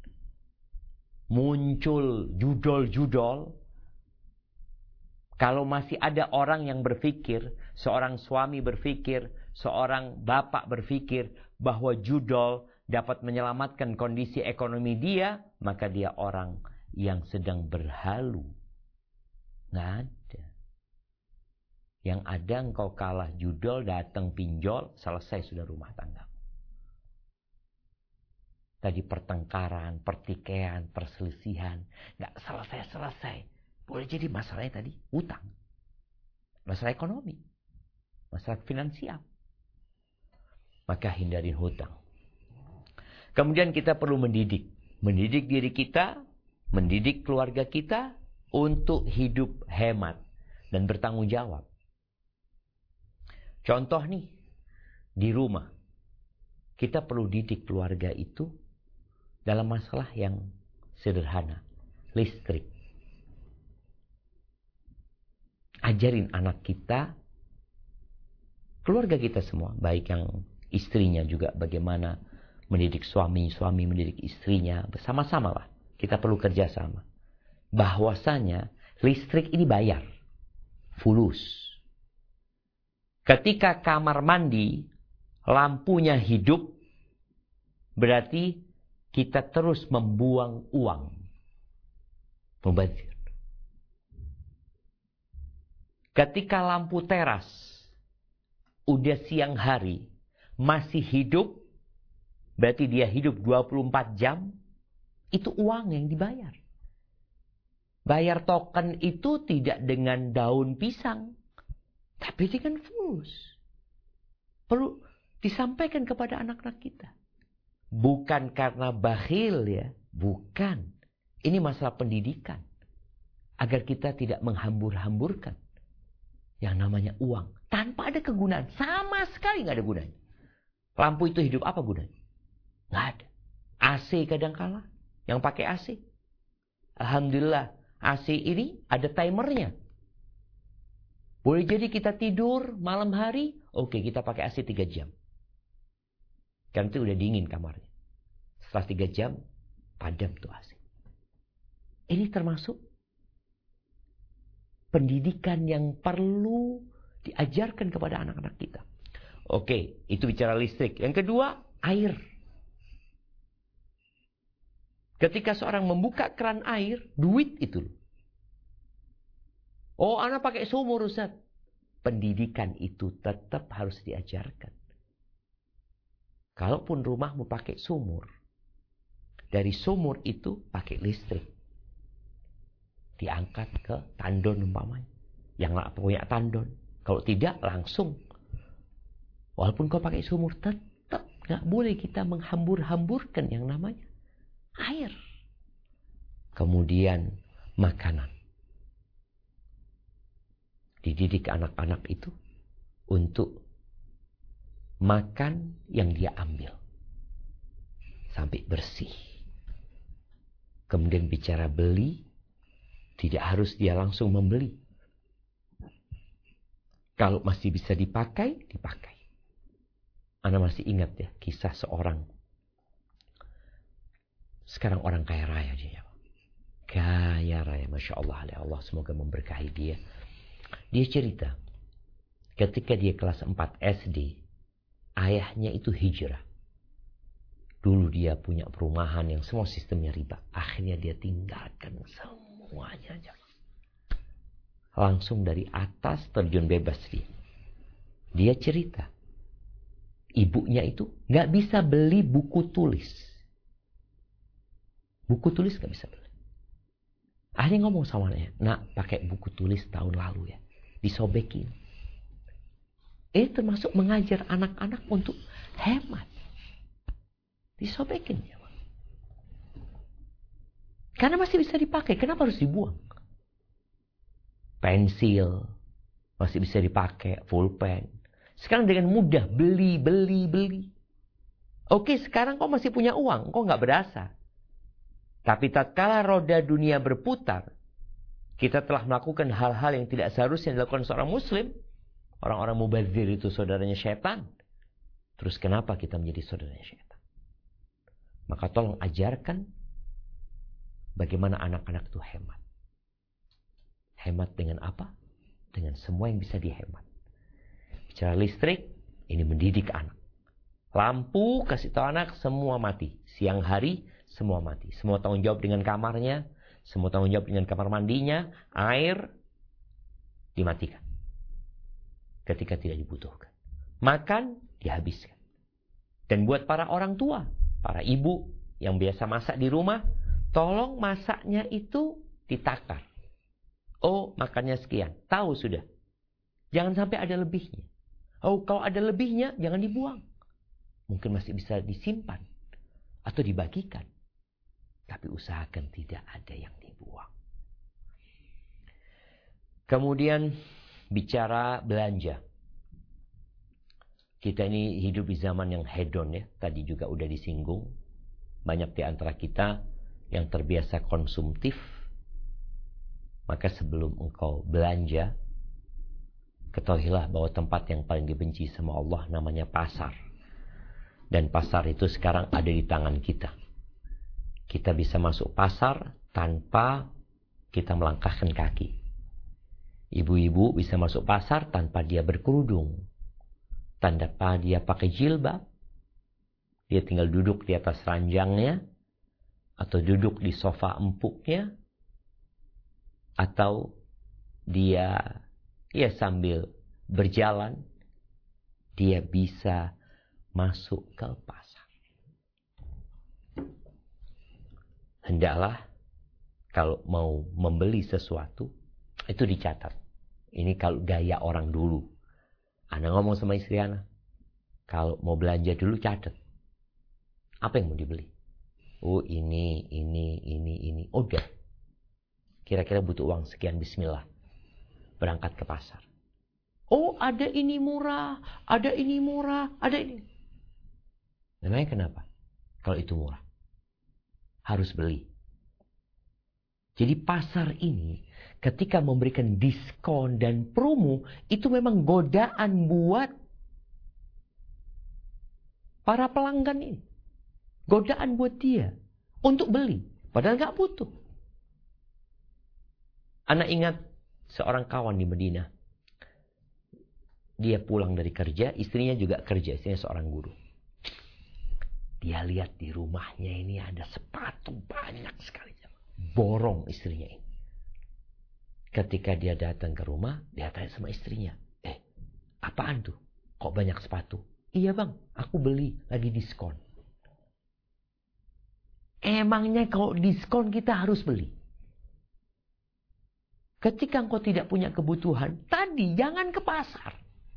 Muncul judol-judol. Kalau masih ada orang yang berpikir, seorang suami berpikir, seorang bapak berpikir bahwa judol dapat menyelamatkan kondisi ekonomi dia, maka dia orang yang sedang berhalu. Nggak ada. Yang ada engkau kalah judol, datang pinjol, selesai sudah rumah tangga. Tadi pertengkaran, pertikaian, perselisihan, nggak selesai-selesai. Boleh jadi masalahnya tadi utang. Masalah ekonomi. Masalah finansial. Maka hindarin hutang. Kemudian kita perlu mendidik. Mendidik diri kita, mendidik keluarga kita untuk hidup hemat dan bertanggung jawab. Contoh nih, di rumah. Kita perlu didik keluarga itu dalam masalah yang sederhana. Listrik. Ajarin anak kita, keluarga kita semua, baik yang istrinya juga bagaimana mendidik suami, suami mendidik istrinya, bersama-sama lah. Kita perlu kerjasama. Bahwasanya listrik ini bayar. Fulus. Ketika kamar mandi, lampunya hidup, berarti kita terus membuang uang. Membazir. Ketika lampu teras, udah siang hari, masih hidup, berarti dia hidup 24 jam, itu uang yang dibayar. Bayar token itu tidak dengan daun pisang, tapi dengan fulus. Perlu disampaikan kepada anak-anak kita. Bukan karena bakhil ya, bukan. Ini masalah pendidikan. Agar kita tidak menghambur-hamburkan yang namanya uang. Tanpa ada kegunaan. Sama sekali nggak ada gunanya. Lampu itu hidup apa gunanya? Nggak ada. AC kadang-kala. Yang pakai AC. Alhamdulillah. AC ini ada timernya. Boleh jadi kita tidur malam hari. Oke, kita pakai AC 3 jam. Karena itu udah dingin kamarnya. Setelah 3 jam, padam tuh AC. Ini termasuk pendidikan yang perlu diajarkan kepada anak-anak kita. Oke, itu bicara listrik. Yang kedua, air. Ketika seorang membuka keran air, duit itu. Oh, anak pakai sumur, Ustaz. Pendidikan itu tetap harus diajarkan. Kalaupun rumahmu pakai sumur, dari sumur itu pakai listrik. Diangkat ke tandon umpamanya. Yang nggak punya tandon. Kalau tidak langsung. Walaupun kau pakai sumur, tetap nggak boleh kita menghambur-hamburkan yang namanya air. Kemudian makanan. Dididik anak-anak itu untuk makan yang dia ambil. Sampai bersih. Kemudian bicara beli. Tidak harus dia langsung membeli. Kalau masih bisa dipakai, dipakai. Anda masih ingat ya kisah seorang. Sekarang orang kaya raya dia. Kaya raya, Masya Allah. Allah semoga memberkahi dia. Dia cerita. Ketika dia kelas 4 SD. Ayahnya itu hijrah. Dulu dia punya perumahan yang semua sistemnya riba. Akhirnya dia tinggalkan semuanya. Langsung dari atas terjun bebas dia. Dia cerita. Ibunya itu gak bisa beli buku tulis. Buku tulis gak bisa beli. Akhirnya ngomong sama anaknya. Nak, pakai buku tulis tahun lalu ya. Disobekin. Ini termasuk mengajar anak-anak untuk hemat. Disobekin ya. Karena masih bisa dipakai. Kenapa harus dibuang? Pensil. Masih bisa dipakai. Pulpen. Sekarang dengan mudah. Beli. Oke, sekarang kau masih punya uang. Kau nggak berasa. Tapi tatkala roda dunia berputar. Kita telah melakukan hal-hal yang tidak seharusnya dilakukan seorang muslim. Orang-orang mubazir itu saudaranya syaitan. Terus kenapa kita menjadi saudaranya syaitan? Maka tolong ajarkan. Bagaimana anak-anak itu hemat. Hemat dengan apa? Dengan semua yang bisa dihemat. Bicara listrik, ini mendidik anak. Lampu, kasih tahu anak, semua mati. Siang hari, semua mati. Semua tanggung jawab dengan kamarnya. Semua tanggung jawab dengan kamar mandinya. Air, dimatikan. Ketika tidak dibutuhkan. Makan, dihabiskan. Dan buat para orang tua, para ibu yang biasa masak di rumah, tolong masaknya itu ditakar. Oh, makannya sekian. Tahu sudah. Jangan sampai ada lebihnya. Oh, kalau ada lebihnya, jangan dibuang. Mungkin masih bisa disimpan. Atau dibagikan. Tapi usahakan tidak ada yang dibuang. Kemudian, bicara belanja. Kita ini hidup di zaman yang hedon ya. Tadi juga udah disinggung. Banyak di antara kita yang terbiasa konsumtif, maka sebelum engkau belanja, ketahuilah bahwa tempat yang paling dibenci sama Allah namanya pasar. Dan pasar itu sekarang ada di tangan kita. Kita bisa masuk pasar tanpa kita melangkahkan kaki. Ibu-ibu bisa masuk pasar tanpa dia berkerudung. Tanpa dia pakai jilbab. Dia tinggal duduk di atas ranjangnya. Atau duduk di sofa empuknya. Atau dia sambil berjalan. Dia bisa masuk ke pasar. Hendaklah kalau mau membeli sesuatu, itu dicatat. Ini kalau gaya orang dulu. Ana ngomong sama istri Ana, kalau mau belanja dulu catat. Apa yang mau dibeli? Oh ini. Udah. Kira-kira butuh uang sekian, bismillah. Berangkat ke pasar. Oh, ada ini murah, ada ini murah, ada ini. Namanya kenapa? Kalau itu murah. Harus beli. Jadi pasar ini ketika memberikan diskon dan promo, itu memang godaan buat para pelanggan ini. Godaan buat dia untuk beli. Padahal gak butuh. Anak ingat seorang kawan di Madinah. Dia pulang dari kerja, istrinya juga kerja, istrinya seorang guru. Dia lihat di rumahnya ini ada sepatu banyak sekali. Borong istrinya ini. Ketika dia datang ke rumah, dia tanya sama istrinya. Apaan tuh? Kok banyak sepatu? Iya bang, aku beli, lagi diskon. Emangnya kalau diskon kita harus beli? Ketika engkau tidak punya kebutuhan, tadi jangan ke pasar.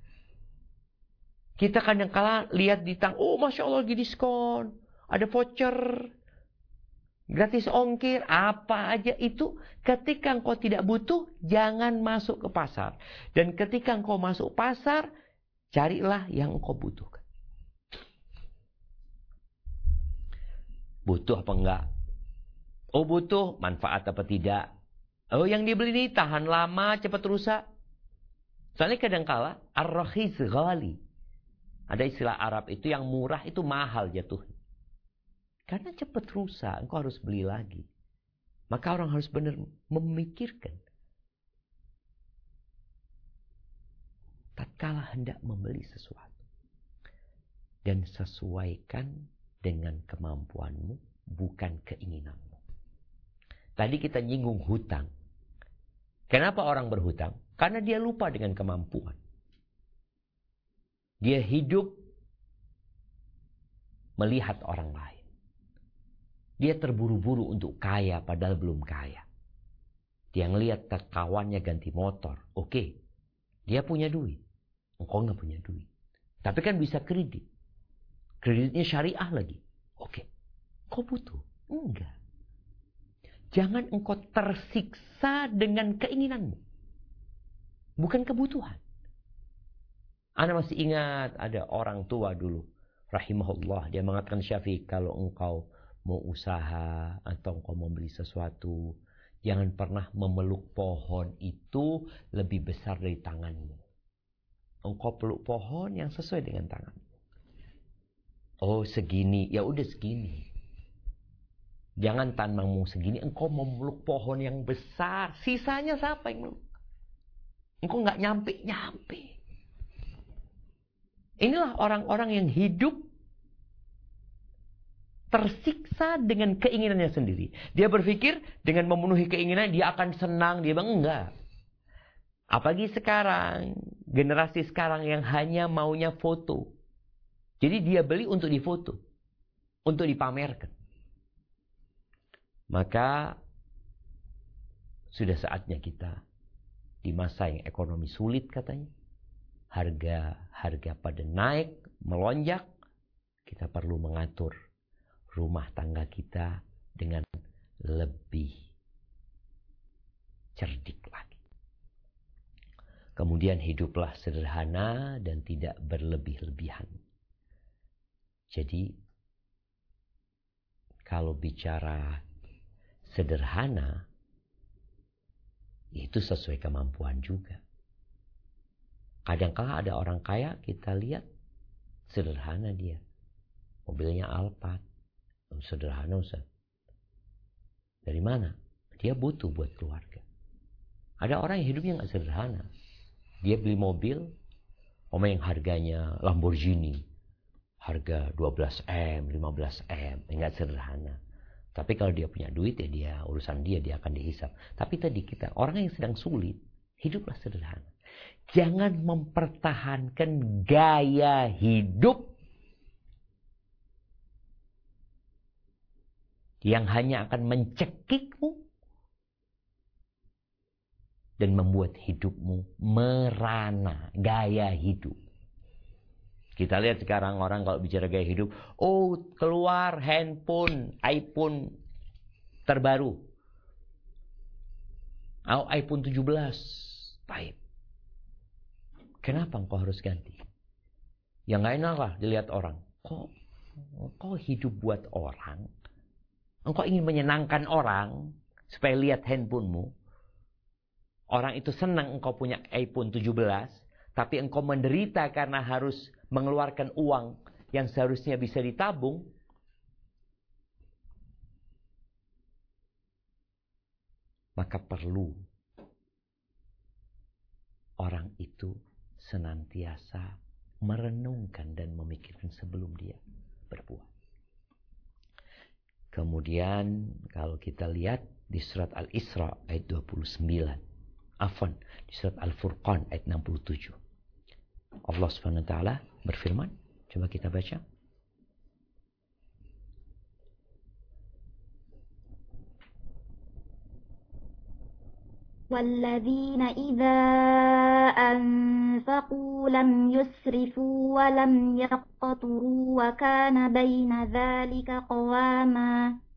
Kita kadang-kala lihat di oh Masya Allah lagi diskon. Ada voucher. Gratis ongkir. Apa aja itu. Ketika engkau tidak butuh, jangan masuk ke pasar. Dan ketika engkau masuk pasar, carilah yang engkau butuhkan. Butuh apa enggak? Oh butuh, manfaat apa tidak? Oh yang dibeli ini tahan lama, cepat rusak. Soalnya kadang-kala ar-rakhis ghali. Ada istilah Arab itu yang murah itu mahal jatuhnya. Karena cepat rusak, engkau harus beli lagi. Maka orang harus benar memikirkan. Tatkala hendak membeli sesuatu. Dan sesuaikan dengan kemampuanmu, bukan keinginanmu. Tadi kita nyinggung hutang. Kenapa orang berhutang? Karena dia lupa dengan kemampuan. Dia hidup melihat orang lain. Dia terburu-buru untuk kaya padahal belum kaya. Dia ngelihat kawannya ganti motor. Oke, dia punya duit. Engkau nggak punya duit. Tapi kan bisa kredit. Kreditnya syariah lagi. Oke, kau butuh? Enggak. Jangan engkau tersiksa dengan keinginanmu. Bukan kebutuhan. Ana masih ingat ada orang tua dulu. Rahimahullah. Dia mengatakan Syafiq, kalau engkau mau usaha atau engkau mau beli sesuatu, jangan pernah memeluk pohon itu lebih besar dari tanganmu. Engkau peluk pohon yang sesuai dengan tanganmu. Oh segini, ya udah segini. Jangan tanammu segini, engkau memeluk pohon yang besar. Sisanya siapa yang meluk? Engkau nggak nyampe-nyampe. Inilah orang-orang yang hidup tersiksa dengan keinginannya sendiri. Dia berpikir dengan memenuhi keinginan dia akan senang. Dia bilang enggak. Apalagi sekarang, generasi sekarang yang hanya maunya foto. Jadi dia beli untuk difoto. Untuk dipamerkan. Maka sudah saatnya kita di masa yang ekonomi sulit katanya. Harga pada naik, melonjak. Kita perlu mengatur rumah tangga kita dengan lebih cerdik lagi. Kemudian hiduplah sederhana dan tidak berlebih-lebihan. Jadi kalau bicara sederhana, itu sesuai kemampuan juga. Kadang-kala ada orang kaya, kita lihat sederhana dia. Mobilnya Alphard. Sederhana Ustaz. Dari mana? Dia butuh buat keluarga. Ada orang yang hidupnya gak sederhana. Dia beli mobil, yang harganya Lamborghini. Harga 12M, 15M. Gak sederhana. Tapi kalau dia punya duit ya dia urusan dia akan dihisap. Tapi tadi kita orang yang sedang sulit, hiduplah sederhana. Jangan mempertahankan gaya hidup yang hanya akan mencekikmu dan membuat hidupmu merana. Gaya hidup. Kita lihat sekarang orang kalau bicara gaya hidup, keluar handphone, iPhone terbaru. iPhone 17. Baik. Kenapa engkau harus ganti? Ya nggak enak lah dilihat orang. Kok hidup buat orang? Engkau ingin menyenangkan orang supaya lihat handphonemu. Orang itu senang engkau punya iPhone 17, tapi engkau menderita karena harus mengeluarkan uang yang seharusnya bisa ditabung. Maka perlu orang itu senantiasa merenungkan dan memikirkan sebelum dia berbuat. Kemudian kalau kita lihat di surat Al-Isra ayat 29. Di surat Al-Furqan ayat 67. Allah Subhanahu wa taala berfirman, coba kita baca. وَالَّذِينَ إِذَا أَنفَقُوا لَمْ يُسْرِفُوا وَلَمْ يَقْتُرُوا وَكَانَ بَيْنَ ذَلِكَ قَوَامًا.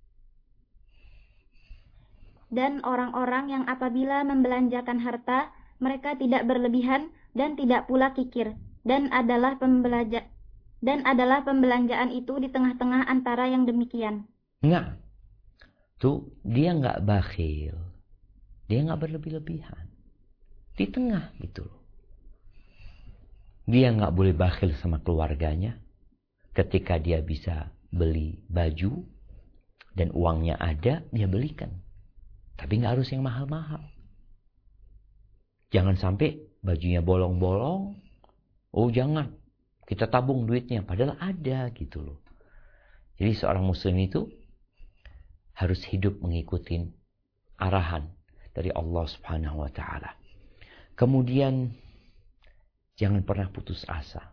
Dan orang-orang yang apabila membelanjakan harta, mereka tidak berlebihan dan tidak pula kikir, dan adalah pembelanjaan itu di tengah-tengah antara yang demikian. Nah, tuh dia nggak bakhil, dia nggak berlebih-lebihan, di tengah gitu loh. Dia nggak boleh bakhil sama keluarganya, ketika dia bisa beli baju dan uangnya ada, dia belikan. Tapi nggak harus yang mahal-mahal. Jangan sampai bajunya bolong-bolong. Oh jangan, kita tabung duitnya. Padahal ada gitu loh. Jadi seorang muslim itu harus hidup mengikuti arahan dari Allah Subhanahu wa taala. Kemudian jangan pernah putus asa.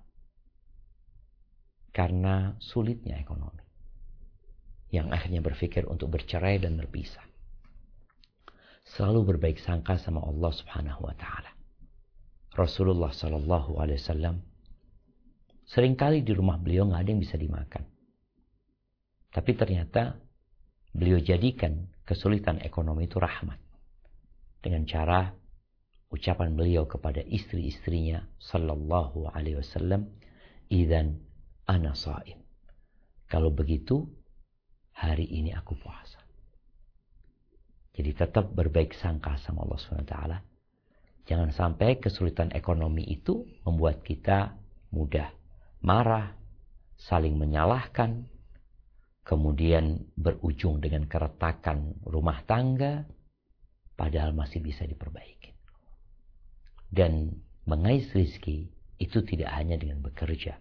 Karena sulitnya ekonomi. Yang akhirnya berpikir untuk bercerai dan berpisah. Selalu berbaik sangka sama Allah Subhanahu wa taala. Rasulullah sallallahu alaihi wasallam seringkali di rumah beliau nggak ada yang bisa dimakan. Tapi ternyata beliau jadikan kesulitan ekonomi itu rahmat. Dengan cara ucapan beliau kepada istri-istrinya sallallahu alaihi wasallam, "Idzan ana shaim." Kalau begitu, hari ini aku puasa. Jadi tetap berbaik sangka sama Allah SWT. Jangan sampai kesulitan ekonomi itu membuat kita mudah marah, saling menyalahkan, kemudian berujung dengan keretakan rumah tangga, padahal masih bisa diperbaiki. Dan mengais rezeki itu tidak hanya dengan bekerja.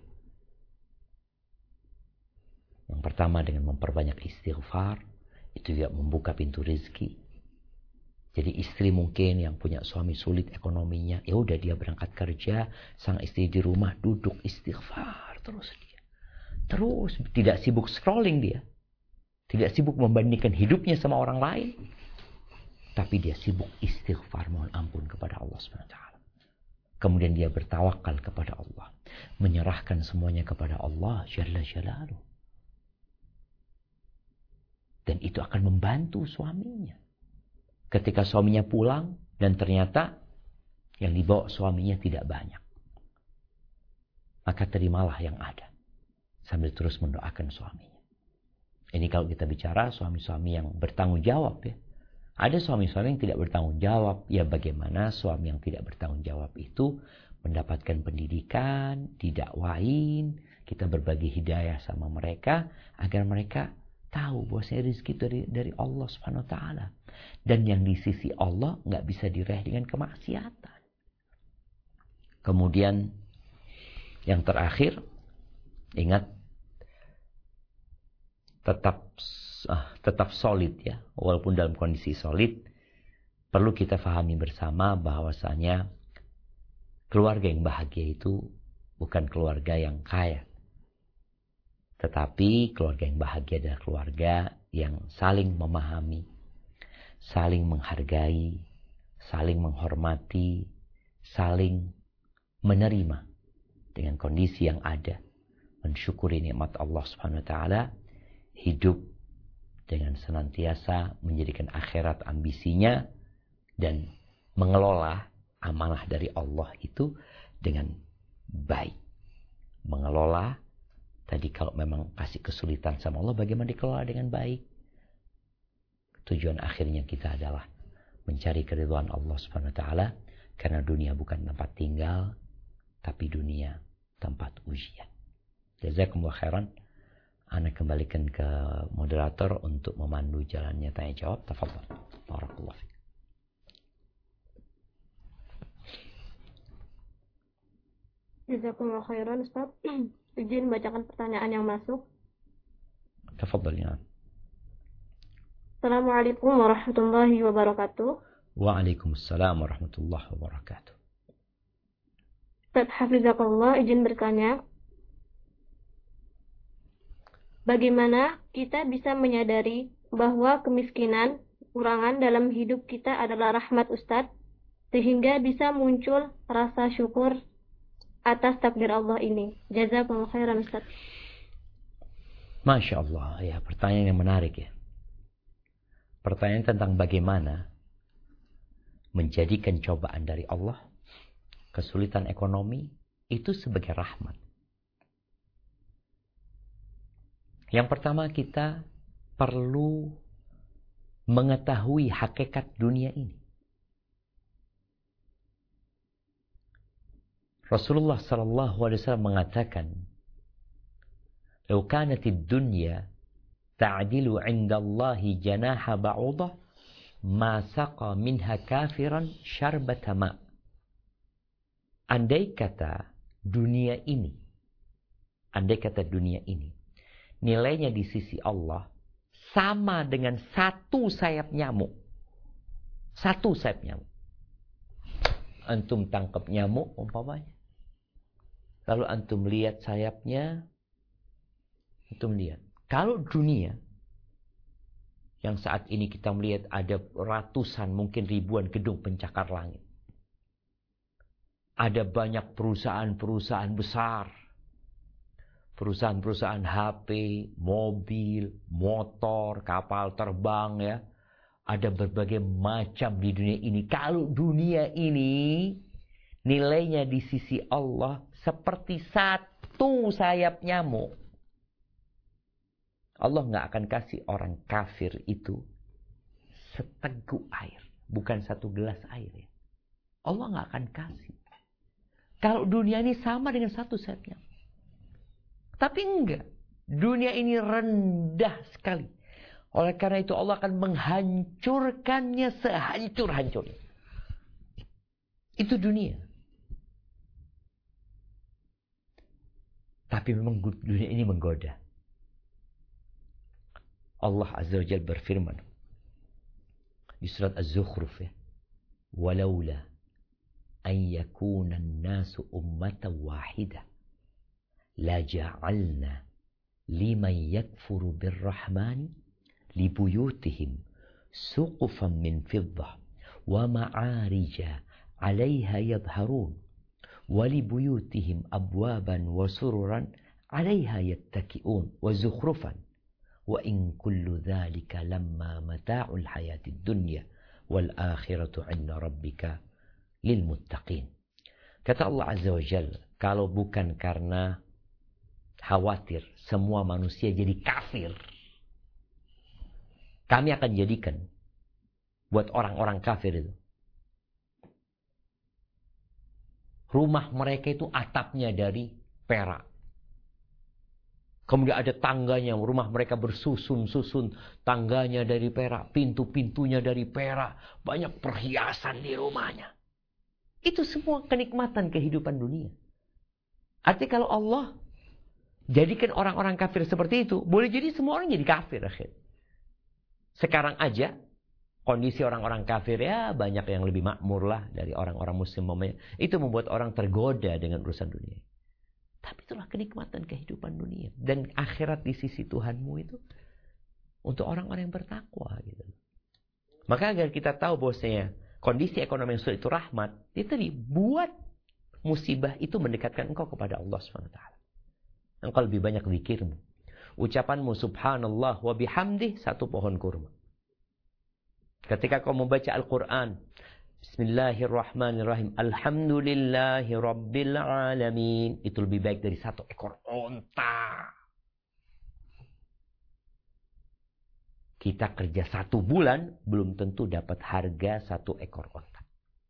Yang pertama dengan memperbanyak istighfar, itu juga membuka pintu rezeki. Jadi istri mungkin yang punya suami sulit ekonominya, ya udah dia berangkat kerja, sang istri di rumah duduk istighfar terus dia. Terus tidak sibuk scrolling dia. Tidak sibuk membandingkan hidupnya sama orang lain. Tapi dia sibuk istighfar mohon ampun kepada Allah SWT. Kemudian dia bertawakal kepada Allah, menyerahkan semuanya kepada Allah Jalla Jalaluh. Dan itu akan membantu suaminya. Ketika suaminya pulang dan ternyata yang dibawa suaminya tidak banyak, maka terimalah yang ada sambil terus mendoakan suaminya. Ini kalau kita bicara suami-suami yang bertanggung jawab ya. Ada suami-suami yang tidak bertanggung jawab. Ya bagaimana suami yang tidak bertanggung jawab itu mendapatkan pendidikan, didakwain, kita berbagi hidayah sama mereka agar mereka tahu bahwasanya rezeki dari Allah Subhanahu wa taala. Dan yang di sisi Allah nggak bisa diraih dengan kemaksiatan. Kemudian yang terakhir, ingat tetap solid ya. Walaupun dalam kondisi solid, perlu kita fahami bersama bahwasanya keluarga yang bahagia itu bukan keluarga yang kaya. Tetapi keluarga yang bahagia adalah keluarga yang saling memahami, saling menghargai, saling menghormati, saling menerima dengan kondisi yang ada, mensyukuri nikmat Allah Subhanahu wa taala, hidup dengan senantiasa menjadikan akhirat ambisinya, dan mengelola amanah dari Allah itu dengan baik. Mengelola, tadi kalau memang kasih kesulitan sama Allah, bagaimana dikelola dengan baik. Tujuan akhirnya kita adalah mencari keridhaan Allah Subhanahu wa taala, karena dunia bukan tempat tinggal, tapi dunia tempat ujian. Jazakumullah khairan. Ana kembalikan ke moderator untuk memandu jalannya tanya jawab. Tafadhol. Barakallahu fiik. Jazakumullah khairan, Ustaz. Izin bacakan pertanyaan yang masuk. Tafadhol ya. Assalamualaikum warahmatullahi wabarakatuh. Waalaikumsalam warahmatullahi wabarakatuh. Ustaz Hafizakallah, izin bertanya, bagaimana kita bisa menyadari bahwa kemiskinan, kekurangan dalam hidup kita adalah rahmat Ustaz, sehingga bisa muncul rasa syukur atas takdir Allah ini. Jazakumullah khairan, Ustaz. Masya Allah, ya, pertanyaan yang menarik ya. Pertanyaan tentang bagaimana menjadikan cobaan dari Allah, kesulitan ekonomi, itu sebagai rahmat. Yang pertama, kita perlu mengetahui hakikat dunia ini. Rasulullah SAW mengatakan, "Lau kanatid dunya ta'dilu 'inda Allahi janaha ba'udah, ma saqa minha kafiran syarbata ma'." Andai kata dunia ini nilainya di sisi Allah sama dengan satu sayap nyamuk. Satu sayap nyamuk. Antum tangkap nyamuk umpamanya. Lalu antum lihat sayapnya, antum lihat. Kalau dunia yang saat ini kita melihat ada ratusan, mungkin ribuan gedung pencakar langit. Ada banyak perusahaan-perusahaan besar. Perusahaan-perusahaan HP, mobil, motor, kapal terbang ya. Ada berbagai macam di dunia ini. Kalau dunia ini nilainya di sisi Allah seperti satu sayap nyamuk, Allah nggak akan kasih orang kafir itu seteguk air. Bukan satu gelas air ya. Allah nggak akan kasih. Kalau dunia ini sama dengan satu sayap nyamuk. Tapi enggak. Dunia ini rendah sekali. Oleh karena itu Allah akan menghancurkannya sehancur-hancurnya. Itu dunia. Tapi memang dunia ini menggoda. Allah Azza wa Jalla berfirman di surat Az-Zukhruf ya, "Walaula an yakuna an-nasu ummatan wahidah la ja'alna liman yakfuru bir-rahmani libuyutihim suqufan min fiddah wa ma'arija 'alayha yadhharun wa libuyutihim abwaban wa sururan 'alayha yattaki'un wa zukhrufan wa in kullu dhalika lamma mata'ul hayatid dunya wal akhiratu 'inda rabbika lil muttaqin." Kata Allah Azza wa Jalla, kalau bukan karena khawatir semua manusia jadi kafir, kami akan jadikan buat orang-orang kafir itu rumah mereka itu atapnya dari perak. Kemudian ada tangganya, rumah mereka bersusun-susun, tangganya dari perak, pintu-pintunya dari perak, banyak perhiasan di rumahnya. Itu semua kenikmatan kehidupan dunia. Artinya kalau Allah jadikan orang-orang kafir seperti itu, boleh jadi semua orang jadi kafir akhirnya. Sekarang aja kondisi orang-orang kafir ya banyak yang lebih makmur lah dari orang-orang muslim. Itu membuat orang tergoda dengan urusan dunia. Tapi itulah kenikmatan kehidupan dunia. Dan akhirat di sisi Tuhanmu itu untuk orang-orang yang bertakwa gitu. Maka agar kita tahu bahwasanya kondisi ekonomi yang sulit itu rahmat, itu tadi buat musibah itu mendekatkan engkau kepada Allah SWT. Engkau lebih banyak zikirmu. Ucapanmu subhanallah wa bihamdih, satu pohon kurma. Ketika kau membaca Al-Quran, Bismillahirrahmanirrahim, Alhamdulillahi Rabbil Alamin, itu lebih baik dari 1 ekor onta. Kita kerja 1 bulan, belum tentu dapat harga 1 ekor onta.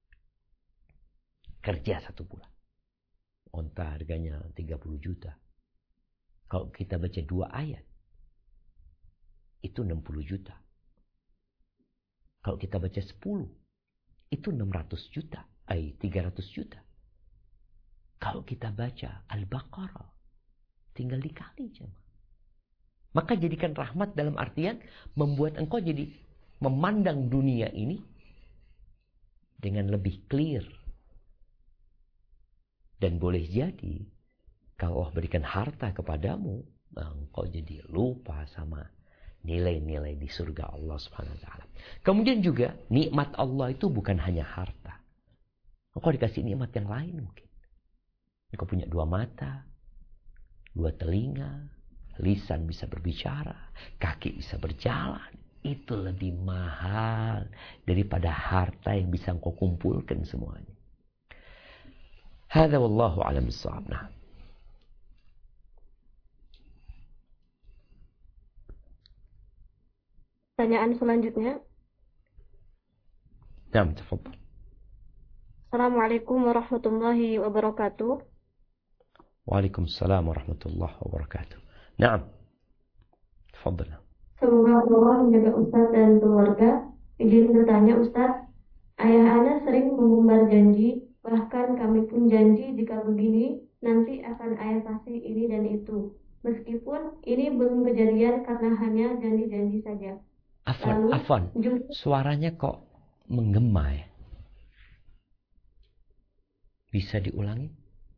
Kerja 1 bulan. Onta harganya 30 juta. Kalau kita baca 2 ayat, itu 60 juta. Kalau kita baca 10, itu 600 juta. 300 juta. Kalau kita baca Al-Baqarah, tinggal dikali jemaah. Maka jadikan rahmat dalam artian membuat engkau jadi memandang dunia ini dengan lebih clear. Dan boleh jadi kalau Allah berikan harta kepadamu, engkau jadi lupa sama nilai-nilai di surga Allah Subhanahu wa taala. Kemudian juga nikmat Allah itu bukan hanya harta. Engkau dikasih nikmat yang lain mungkin. Engkau punya 2 mata, 2 telinga, lisan bisa berbicara, kaki bisa berjalan. Itu lebih mahal daripada harta yang bisa engkau kumpulkan semuanya. Hadza wallahu a'lam bissawab. Nah. Pertanyaan selanjutnya. Naam, tafadhal. Assalamualaikum warahmatullahi wabarakatuh. Waalaikumsalam warahmatullahi wabarakatuh. Naam. Tafadhal. Semoga Allah menjaga Ustaz dan keluarga. Izin bertanya Ustaz, ayah ana sering mengumbar janji, bahkan kami pun janji jika begini nanti akan ayah kasih ini dan itu. Meskipun ini belum kejadian karena hanya janji-janji saja. Afwan, suaranya kok menggema ya? Bisa diulangi?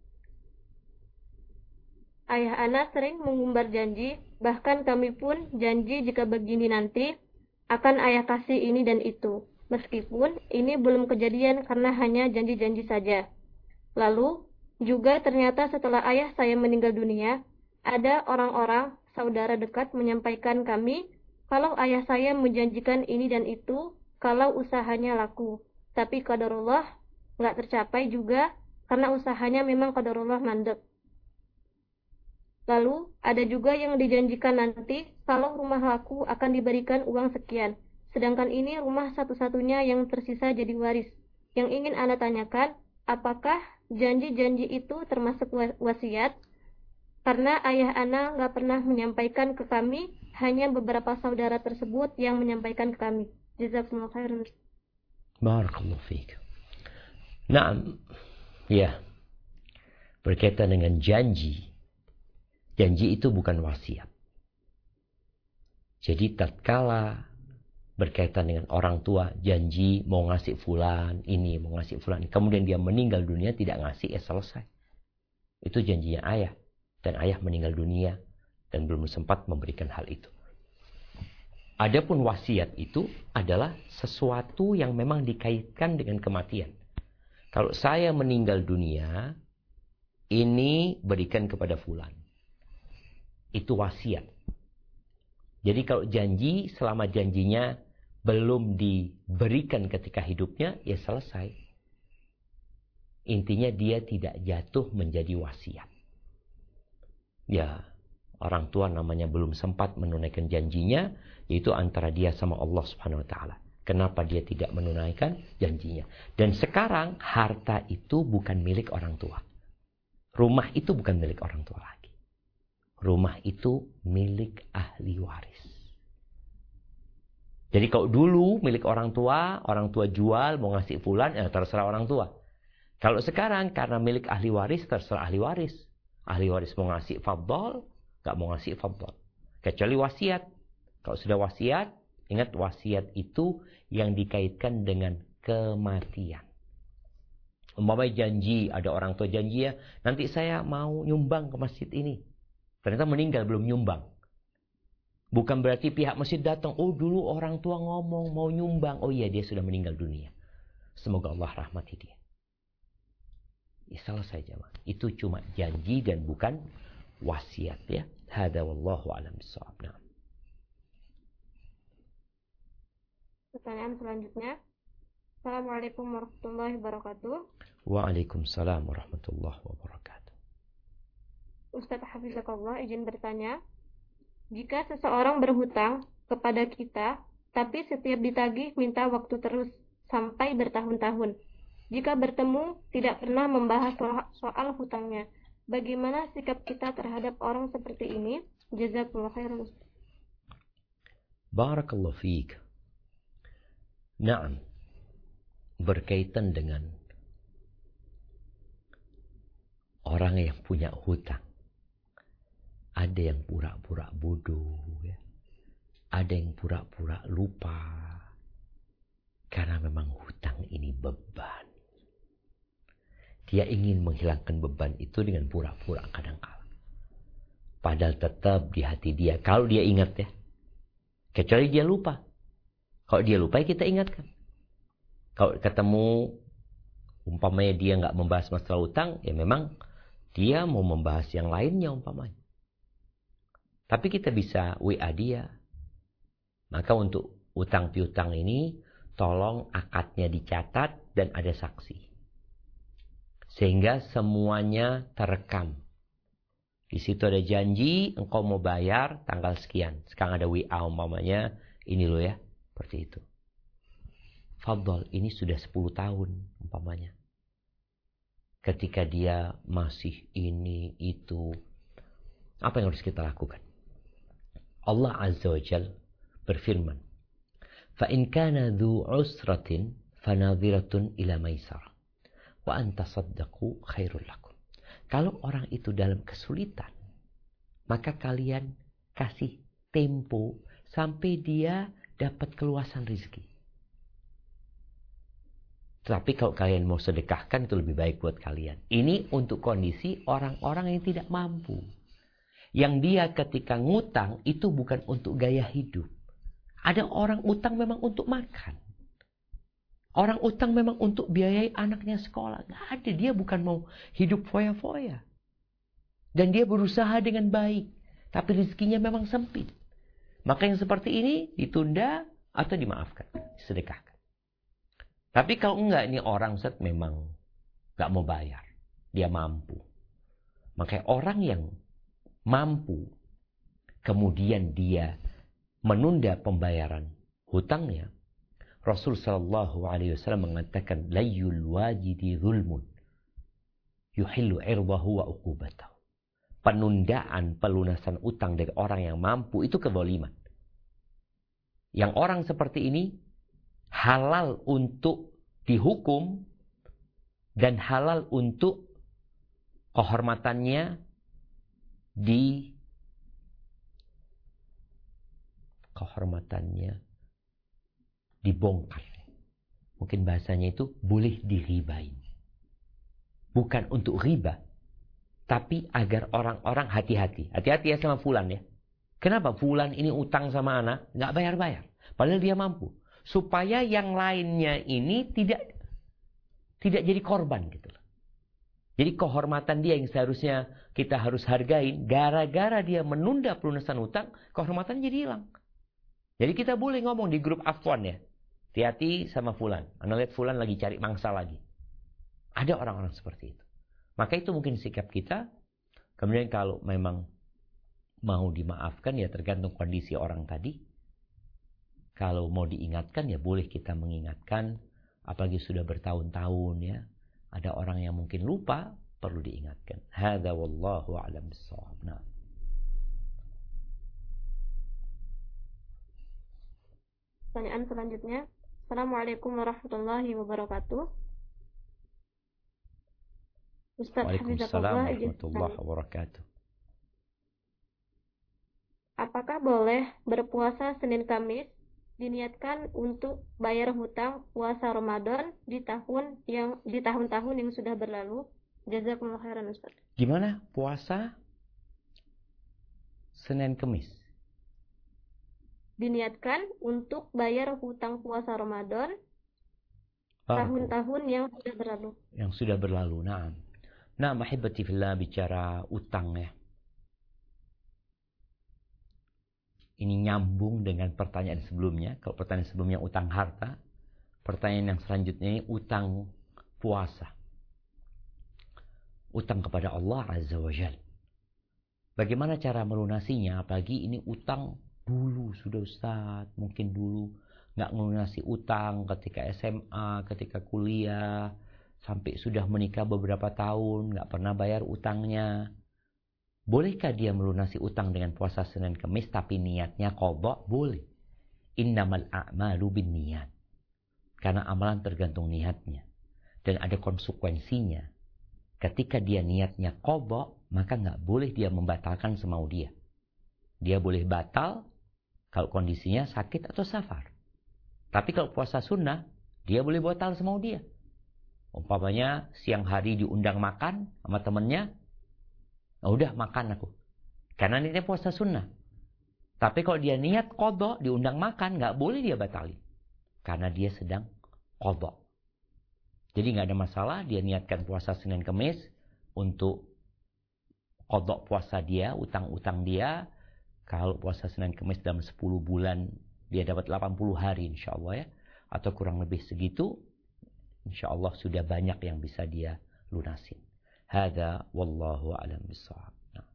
Ayah ana sering mengumbar janji, bahkan kami pun janji jika begini nanti akan ayah kasih ini dan itu. Meskipun ini belum kejadian karena hanya janji-janji saja. Lalu, juga ternyata setelah ayah saya meninggal dunia, ada orang-orang saudara dekat menyampaikan kami kalau ayah saya menjanjikan ini dan itu kalau usahanya laku. Tapi qadarullah nggak tercapai juga karena usahanya memang qadarullah mandek. Lalu ada juga yang dijanjikan nanti kalau rumah laku akan diberikan uang sekian. Sedangkan ini rumah satu-satunya yang tersisa jadi waris. Yang ingin Ana tanyakan, apakah janji-janji itu termasuk wasiat? Karena ayah Ana nggak pernah menyampaikan ke kami, hanya beberapa saudara tersebut yang menyampaikan ke kami. Jazakumullah khairan. Barakallahu fiik. Naam. Ya. Berkaitan dengan janji. Janji itu bukan wasiat. Jadi tatkala berkaitan dengan orang tua, janji mau ngasih fulan ini, mau ngasih fulan ini. Kemudian dia meninggal dunia tidak ngasih, selesai. Itu janjinya ayah. Dan ayah meninggal dunia dan belum sempat memberikan hal itu. Adapun wasiat itu adalah sesuatu yang memang dikaitkan dengan kematian. Kalau saya meninggal dunia, ini berikan kepada fulan. Itu wasiat. Jadi kalau janji, selama janjinya belum diberikan ketika hidupnya, ya selesai. Intinya dia tidak jatuh menjadi wasiat. Ya, orang tua namanya belum sempat menunaikan janjinya, yaitu antara dia sama Allah Subhanahu wa taala. Kenapa dia tidak menunaikan janjinya? Dan sekarang harta itu bukan milik orang tua. Rumah itu bukan milik orang tua lagi. Rumah itu milik ahli waris. Jadi kalau dulu milik orang tua jual mau ngasih fulan, terserah orang tua. Kalau sekarang karena milik ahli waris, terserah ahli waris. Ahli waris mau ngasih fadhal, gak mau ngasih fadhal. Kecuali wasiat. Kalau sudah wasiat, ingat wasiat itu yang dikaitkan dengan kematian. Umpamanya janji, ada orang tua janji ya, nanti saya mau nyumbang ke masjid ini. Ternyata meninggal belum nyumbang. Bukan berarti pihak masjid datang, oh dulu orang tua ngomong mau nyumbang. Oh iya, dia sudah meninggal dunia. Semoga Allah rahmati dia. Ya, selesai jemaah. Itu cuma janji dan bukan wasiat ya. Hada wallahu a'lam bissawab. Pertanyaan selanjutnya. Assalamualaikum warahmatullahi wabarakatuh. Waalaikumsalam warahmatullahi wabarakatuh. Ustadz Hafizakallah izin bertanya, jika seseorang berhutang kepada kita, tapi setiap ditagih minta waktu terus sampai bertahun-tahun. Jika bertemu tidak pernah membahas soal hutangnya, bagaimana sikap kita terhadap orang seperti ini? Jazakumullah khairan. Barakallahu fiik. Naam. Berkaitan dengan orang yang punya hutang. Ada yang pura-pura bodoh, ya. Ada yang pura-pura lupa. Karena memang hutang ini beban. Dia ingin menghilangkan beban itu dengan pura-pura kadang-kala. Padahal tetap di hati dia. Kalau dia ingat ya. Kecuali dia lupa. Kalau dia lupa ya kita ingatkan. Kalau ketemu umpamanya dia nggak membahas masalah hutang, ya memang dia mau membahas yang lainnya umpamanya. Tapi kita bisa WA dia. Maka untuk utang piutang ini tolong akadnya dicatat dan ada saksi. Sehingga semuanya terekam. Di situ ada janji engkau mau bayar tanggal sekian. Sekarang ada WA umpamanya, ini loh ya, seperti itu. Fadhal, ini sudah 10 tahun umpamanya. Ketika dia masih ini, itu. Apa yang harus kita lakukan? Allah Azza wa Jal berfirman. فَإِنْ كَانَ ذُو عُسْرَةٍ فَنَظِرَةٌ إِلَى مَيْسَرَةٍ وَأَنْ تَصَدَّقُوا خَيْرٌ لَكُمْ. Kalau orang itu dalam kesulitan, maka kalian kasih tempo sampai dia dapat keluasan rezeki. Tapi kalau kalian mau sedekahkan itu lebih baik buat kalian. Ini untuk kondisi orang-orang yang tidak mampu. Yang dia ketika ngutang itu bukan untuk gaya hidup. Ada orang utang memang untuk makan. Orang utang memang untuk biayai anaknya sekolah. Nggak ada, dia bukan mau hidup foya-foya. Dan dia berusaha dengan baik. Tapi rezekinya memang sempit. Maka yang seperti ini ditunda atau dimaafkan. Disedekahkan. Tapi kalau enggak, ini orang memang enggak mau bayar. Dia mampu. Makanya orang yang mampu, kemudian dia menunda pembayaran hutangnya, Rasul sallallahu alaihi wasallam mengatakan, layyul wajidi zulmun yuhillu irdahu wa uqubatahu. Penundaan pelunasan utang dari orang yang mampu itu kezaliman. Yang orang seperti ini halal untuk dihukum dan halal untuk kehormatannya dibongkar. Mungkin bahasanya itu boleh diribain. Bukan untuk riba, tapi agar orang-orang hati-hati. Hati-hati ya sama fulan ya. Kenapa fulan ini utang sama anak nggak bayar-bayar? Padahal dia mampu. Supaya yang lainnya ini tidak jadi korban gitu loh. Jadi kehormatan dia yang seharusnya kita harus hargain, gara-gara dia menunda pelunasan hutang, kehormatan jadi hilang. Jadi kita boleh ngomong di grup afwan ya. Hati-hati sama fulan. Anda lihat fulan lagi cari mangsa lagi. Ada orang-orang seperti itu. Maka itu mungkin sikap kita. Kemudian kalau memang mau dimaafkan ya tergantung kondisi orang tadi. Kalau mau diingatkan ya boleh kita mengingatkan. Apalagi sudah bertahun-tahun ya. Ada orang yang mungkin lupa, perlu diingatkan. Hadza wallahu a'lam bissawab. Nah. Pertanyaan selanjutnya. Assalamualaikum warahmatullahi wabarakatuh. Ustaz Waalaikumsalam warahmatullahi wabarakatuh. Apakah boleh berpuasa Senin Kamis diniatkan untuk bayar hutang puasa Ramadan di tahun-tahun yang sudah berlalu? Jazakumullah khairan Ustaz. Gimana puasa Senin Kamis? Diniatkan untuk bayar hutang puasa Ramadan tahun-tahun yang sudah berlalu. Yang sudah berlalu, na'am. Nah, mahibati fillah, bicara utang ya. Ini nyambung dengan pertanyaan sebelumnya. Kalau pertanyaan sebelumnya utang harta, pertanyaan yang selanjutnya ini utang puasa. Utang kepada Allah Azza wa Jalla. Bagaimana cara melunasinya? Apalagi ini utang dulu sudah Ustaz. Mungkin dulu nggak melunasi utang ketika SMA, ketika kuliah. Sampai sudah menikah beberapa tahun, nggak pernah bayar utangnya. Bolehkah dia melunasi utang dengan puasa Senin Kemis tapi niatnya qadha? Boleh. Innamal a'malu binniyat. Karena amalan tergantung niatnya. Dan ada konsekuensinya. Ketika dia niatnya qadha, maka nggak boleh dia membatalkan semau dia. Dia boleh batal kalau kondisinya sakit atau safar. Tapi kalau puasa sunnah, dia boleh batal semau dia. Umpamanya siang hari diundang makan sama temennya, oh, udah makan aku. Karena niatnya puasa sunnah. Tapi kalau dia niat qadha, diundang makan, nggak boleh dia batalin. Karena dia sedang qadha. Jadi nggak ada masalah, dia niatkan puasa Senin Kemis untuk qadha puasa dia, utang-utang dia. Kalau puasa Senin Kemis dalam 10 bulan, dia dapat 80 hari insya Allah ya. Atau kurang lebih segitu, insya Allah sudah banyak yang bisa dia lunasin. Hada wallahu a'lam bissawab.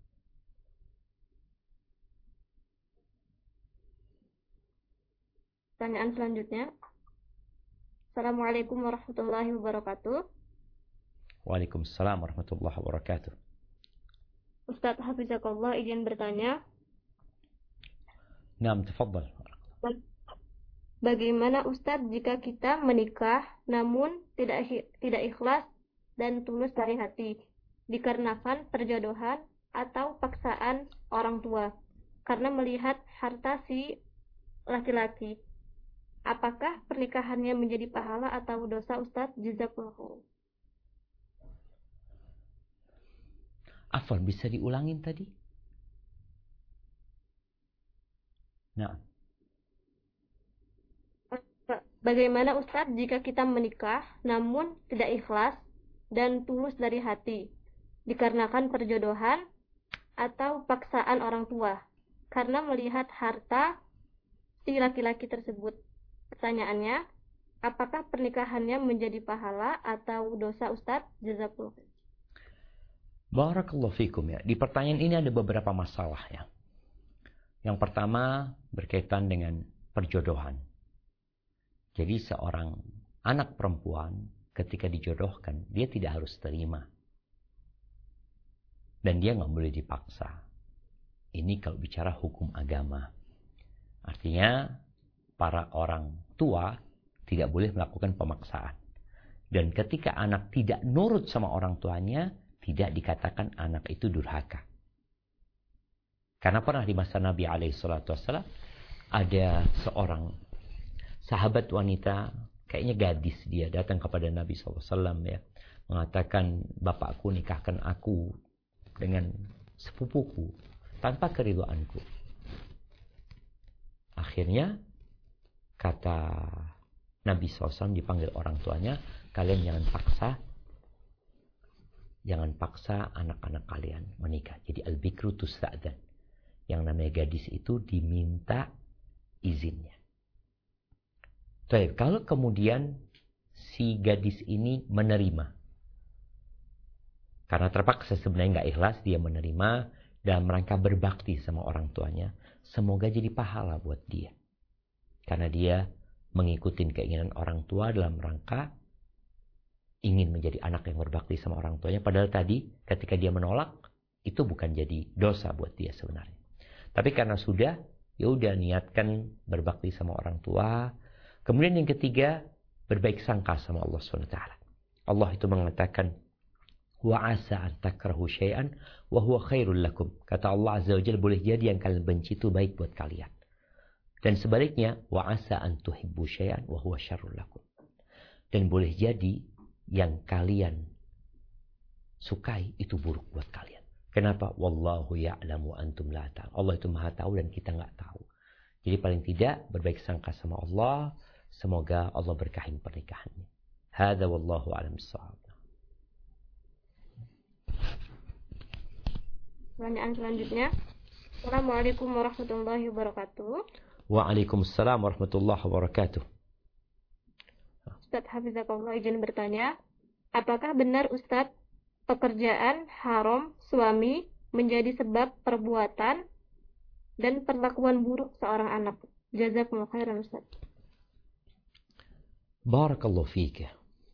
Pertanyaan selanjutnya. Assalamualaikum warahmatullahi wabarakatuh. Waalaikumsalam warahmatullahi wabarakatuh. Ustadz Hafizakallah izin bertanya. Naam, tafadhal. Bagaimana Ustadz jika kita menikah namun tidak ikhlas dan tulus dari hati, dikarenakan perjodohan atau paksaan orang tua, karena melihat harta si laki-laki? Apakah pernikahannya menjadi pahala atau dosa Ustadz? Jazakallahu. Afwan, bisa diulangin tadi? Nah. Bagaimana Ustadz jika kita menikah namun tidak ikhlas dan tulus dari hati, dikarenakan perjodohan atau paksaan orang tua, karena melihat harta si laki-laki tersebut? Pertanyaannya, apakah pernikahannya menjadi pahala atau dosa Ustadz? Jazakallah. Barakallahu fikum ya. Di pertanyaan ini ada beberapa masalah ya. Yang pertama berkaitan dengan perjodohan. Jadi seorang anak perempuan ketika dijodohkan, dia tidak harus terima. Dan dia nggak boleh dipaksa. Ini kalau bicara hukum agama. Artinya para orang tua tidak boleh melakukan pemaksaan. Dan ketika anak tidak nurut sama orang tuanya, tidak dikatakan anak itu durhaka. Karena pernah di masa Nabi SAW ada seorang sahabat wanita, kayaknya gadis, dia datang kepada Nabi SAW ya, mengatakan, bapakku nikahkan aku dengan sepupuku tanpa keridhaanku. Akhirnya kata Nabi SAW, dipanggil orang tuanya, kalian jangan paksa anak-anak kalian menikah. Jadi al-bikru tusta'dan. Yang namanya gadis itu diminta izinnya. Baik, kalau kemudian si gadis ini menerima, karena terpaksa sebenarnya nggak ikhlas, dia menerima dalam rangka berbakti sama orang tuanya, semoga jadi pahala buat dia. Karena dia mengikuti keinginan orang tua dalam rangka ingin menjadi anak yang berbakti sama orang tuanya. Padahal tadi ketika dia menolak, itu bukan jadi dosa buat dia sebenarnya. Tapi karena sudah, ya udah niatkan berbakti sama orang tua. Kemudian yang ketiga, berbaik sangka sama Allah SWT. Allah itu mengatakan, wa asa an takrahu syai'an wa huwa khairul lakum. Kata Allah Azza wa Jalla, boleh jadi yang kalian benci itu baik buat kalian. Dan sebaliknya, wa asa an tuhibbu syai'an wa huwa syarrul lakum. Dan boleh jadi yang kalian sukai itu buruk buat kalian. Kenapa? Wallahu ya'lamu antum la ta'lamun. Allah itu Maha tahu dan kita enggak tahu. Jadi paling tidak berbaik sangka sama Allah. Semoga Allah berkahin pernikahannya. Hada wallahu a'lam bissawab. Pertanyaan selanjutnya. Assalamualaikum warahmatullahi wabarakatuh. Waalaikumsalam warahmatullahi wabarakatuh. Ustadz Hafizakallah izin bertanya, apakah benar Ustadz pekerjaan haram suami menjadi sebab perbuatan dan perlakuan buruk seorang anak? Jazakumullah khairan Ustadz. Barakallahu fika.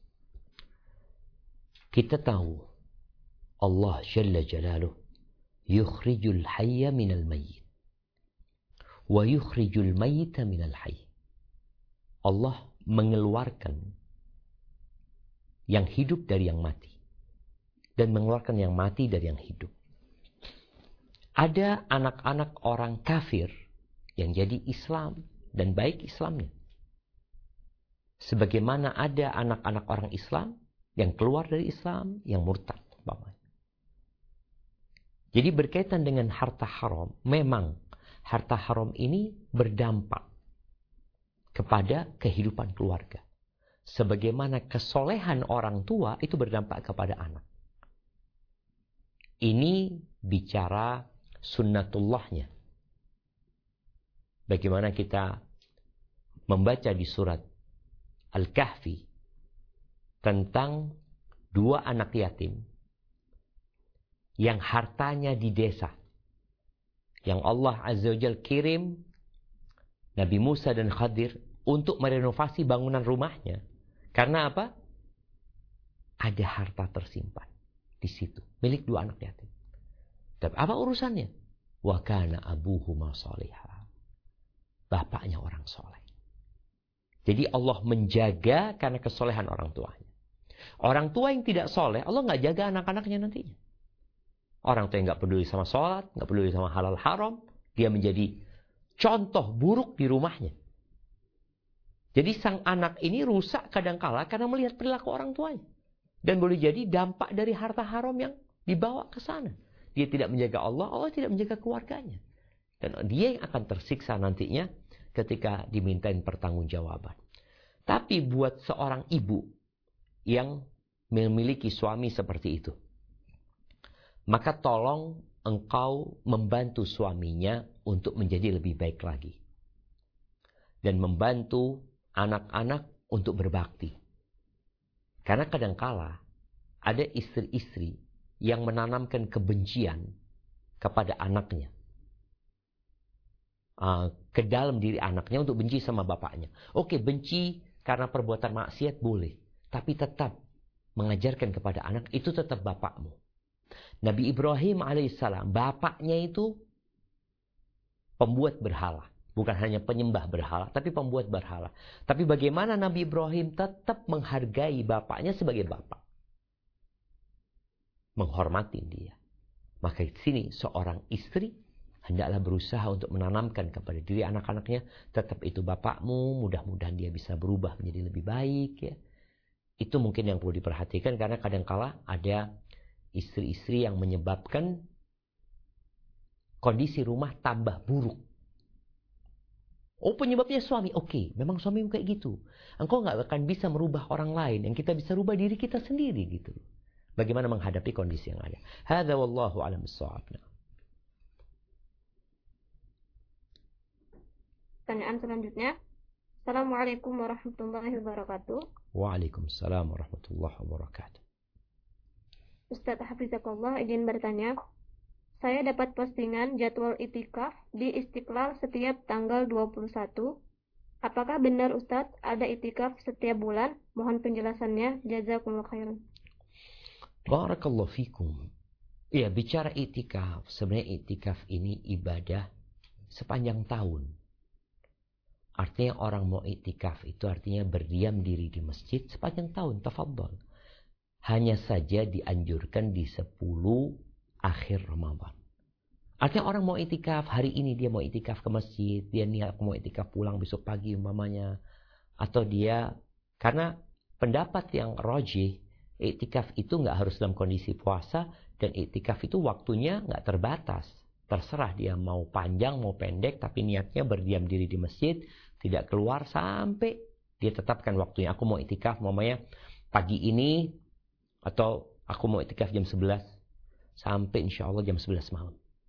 Kita tahu Allah Jalla Jalaluh yukhrijul hayya minal mayyit wa yukhrijul mayyita minal hayy. Allah mengeluarkan yang hidup dari yang mati dan mengeluarkan yang mati dari yang hidup. Ada anak-anak orang kafir yang jadi Islam dan baik Islamnya. Sebagaimana ada anak-anak orang Islam yang keluar dari Islam yang murtad. Jadi berkaitan dengan harta haram, memang harta haram ini berdampak kepada kehidupan keluarga. Sebagaimana kesolehan orang tua itu berdampak kepada anak. Ini bicara sunnatullahnya. Bagaimana kita membaca di surat Al-Kahfi tentang dua anak yatim yang hartanya di desa, yang Allah Azza wa Jalla kirim Nabi Musa dan Khadir untuk merenovasi bangunan rumahnya. Karena apa? Ada harta tersimpan di situ, milik dua anak yatim. Tapi apa urusannya? Wa kana abuhuma shaliha. Bapaknya orang soleh. Jadi Allah menjaga karena kesolehan orang tuanya. Orang tua yang tidak soleh, Allah nggak jaga anak-anaknya nantinya. Orang tua yang nggak peduli sama sholat, nggak peduli sama halal haram, dia menjadi contoh buruk di rumahnya. Jadi sang anak ini rusak kadangkala karena melihat perilaku orang tuanya. Dan boleh jadi dampak dari harta haram yang dibawa ke sana. Dia tidak menjaga Allah, Allah tidak menjaga keluarganya. Dan dia yang akan tersiksa nantinya ketika dimintain pertanggungjawaban. Tapi buat seorang ibu yang memiliki suami seperti itu, maka tolong engkau membantu suaminya untuk menjadi lebih baik lagi. Dan membantu anak-anak untuk berbakti. Karena kadangkala ada istri-istri yang menanamkan kebencian kepada anaknya. Ke dalam diri anaknya untuk benci sama bapaknya. Oke, benci karena perbuatan maksiat boleh. Tapi tetap mengajarkan kepada anak, itu tetap bapakmu. Nabi Ibrahim alaihissalam, bapaknya itu pembuat berhala. Bukan hanya penyembah berhala, tapi pembuat berhala. Tapi bagaimana Nabi Ibrahim tetap menghargai bapaknya sebagai bapak. Menghormati dia. Maka di sini seorang istri hendaklah berusaha untuk menanamkan kepada diri anak-anaknya, tetap itu bapakmu, mudah-mudahan dia bisa berubah menjadi lebih baik. Ya. Itu mungkin yang perlu diperhatikan, karena kadangkala ada istri-istri yang menyebabkan kondisi rumah tambah buruk. Oh, penyebabnya suami. Oke, memang suamimu kayak gitu. Engkau nggak akan bisa merubah orang lain. Yang kita bisa rubah diri kita sendiri gitu. Bagaimana menghadapi kondisi yang ada. Hadza wallahu a'lam bissawab. Pertanyaan selanjutnya. Assalamualaikum warahmatullahi wabarakatuh. Waalaikumsalam warahmatullahi wabarakatuh. Ustadz Hafizakallah izin bertanya. Saya dapat postingan jadwal itikaf di Istiqlal setiap tanggal 21. Apakah benar Ustadz ada itikaf setiap bulan? Mohon penjelasannya. Jazakumullah khairan. Barakallahu fikum. Ya, bicara itikaf, sebenarnya itikaf ini ibadah sepanjang tahun. Artinya orang mau itikaf itu artinya berdiam diri di masjid sepanjang tahun. Tafadhal. Hanya saja dianjurkan di 10 akhir Ramadan. Artinya orang mau itikaf, hari ini dia mau itikaf ke masjid, dia niat mau itikaf pulang besok pagi umpamanya. Atau dia, karena pendapat yang rajih, itikaf itu nggak harus dalam kondisi puasa, dan itikaf itu waktunya nggak terbatas. Terserah dia mau panjang, mau pendek, tapi niatnya berdiam diri di masjid, tidak keluar sampai dia tetapkan waktunya. Aku mau itikaf, umpamanya pagi ini, atau aku mau itikaf jam 11. Sampai insya Allah jam 11 malam.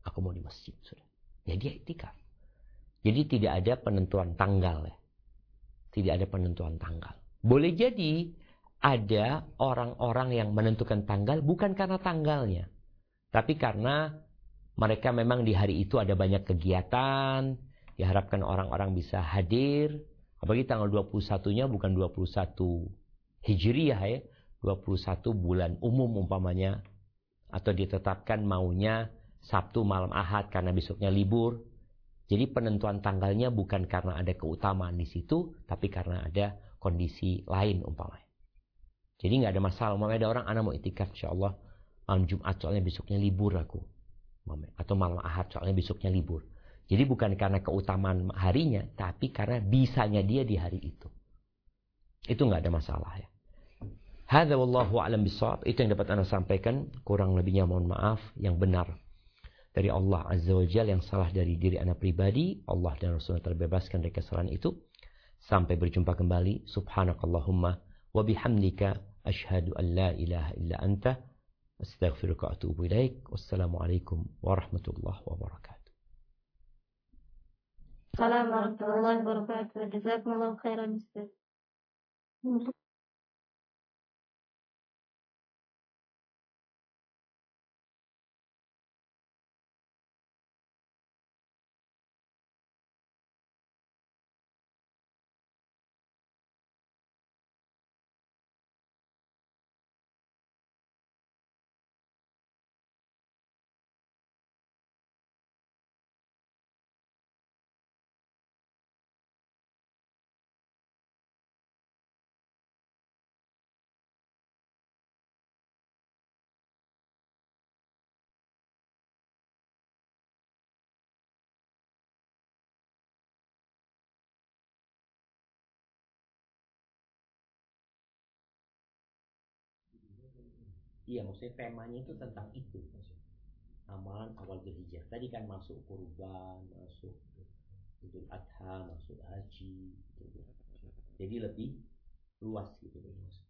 Aku mau di masjid. Sudah. Ya dia iktikaf. Jadi tidak ada penentuan tanggal ya. Tidak ada penentuan tanggal. Boleh jadi ada orang-orang yang menentukan tanggal bukan karena tanggalnya. Tapi karena mereka memang di hari itu ada banyak kegiatan. Diharapkan orang-orang bisa hadir. Apalagi tanggal 21-nya bukan 21 Hijriah ya. 21 bulan umum umpamanya. Atau ditetapkan maunya Sabtu malam Ahad karena besoknya libur. Jadi penentuan tanggalnya bukan karena ada keutamaan di situ, tapi karena ada kondisi lain umpamanya. Jadi nggak ada masalah. Umpamanya ada orang, anak mau itikaf insyaallah malam Jumat soalnya besoknya libur aku. Atau malam Ahad soalnya besoknya libur. Jadi bukan karena keutamaan harinya, tapi karena bisanya dia di hari itu. Itu nggak ada masalah ya. Hadza wallahu a'lam bishawab. Itu yang dapat Anda sampaikan. Kurang lebihnya mohon maaf. Yang benar dari Allah Azza wa Jalla, yang salah dari diri Anda pribadi. Allah dan Rasulnya terbebaskan dari kesalahan itu. Sampai berjumpa kembali. Subhanakallahumma wa bihamdika asyhadu an la ilaha illa anta astaghfiruka wa atubu ilaik. Wassalamualaikum warahmatullahi wabarakatuh. Assalamualaikum warahmatullahi wabarakatuh. Jazakumullahu khairan Ustaz. Iya, maksudnya temanya itu tentang itu. Amalan awal Dzulhijjah. Tadi kan masuk kurban, masuk Idul Adha, masuk haji. Gitu. Jadi lebih luas gitu.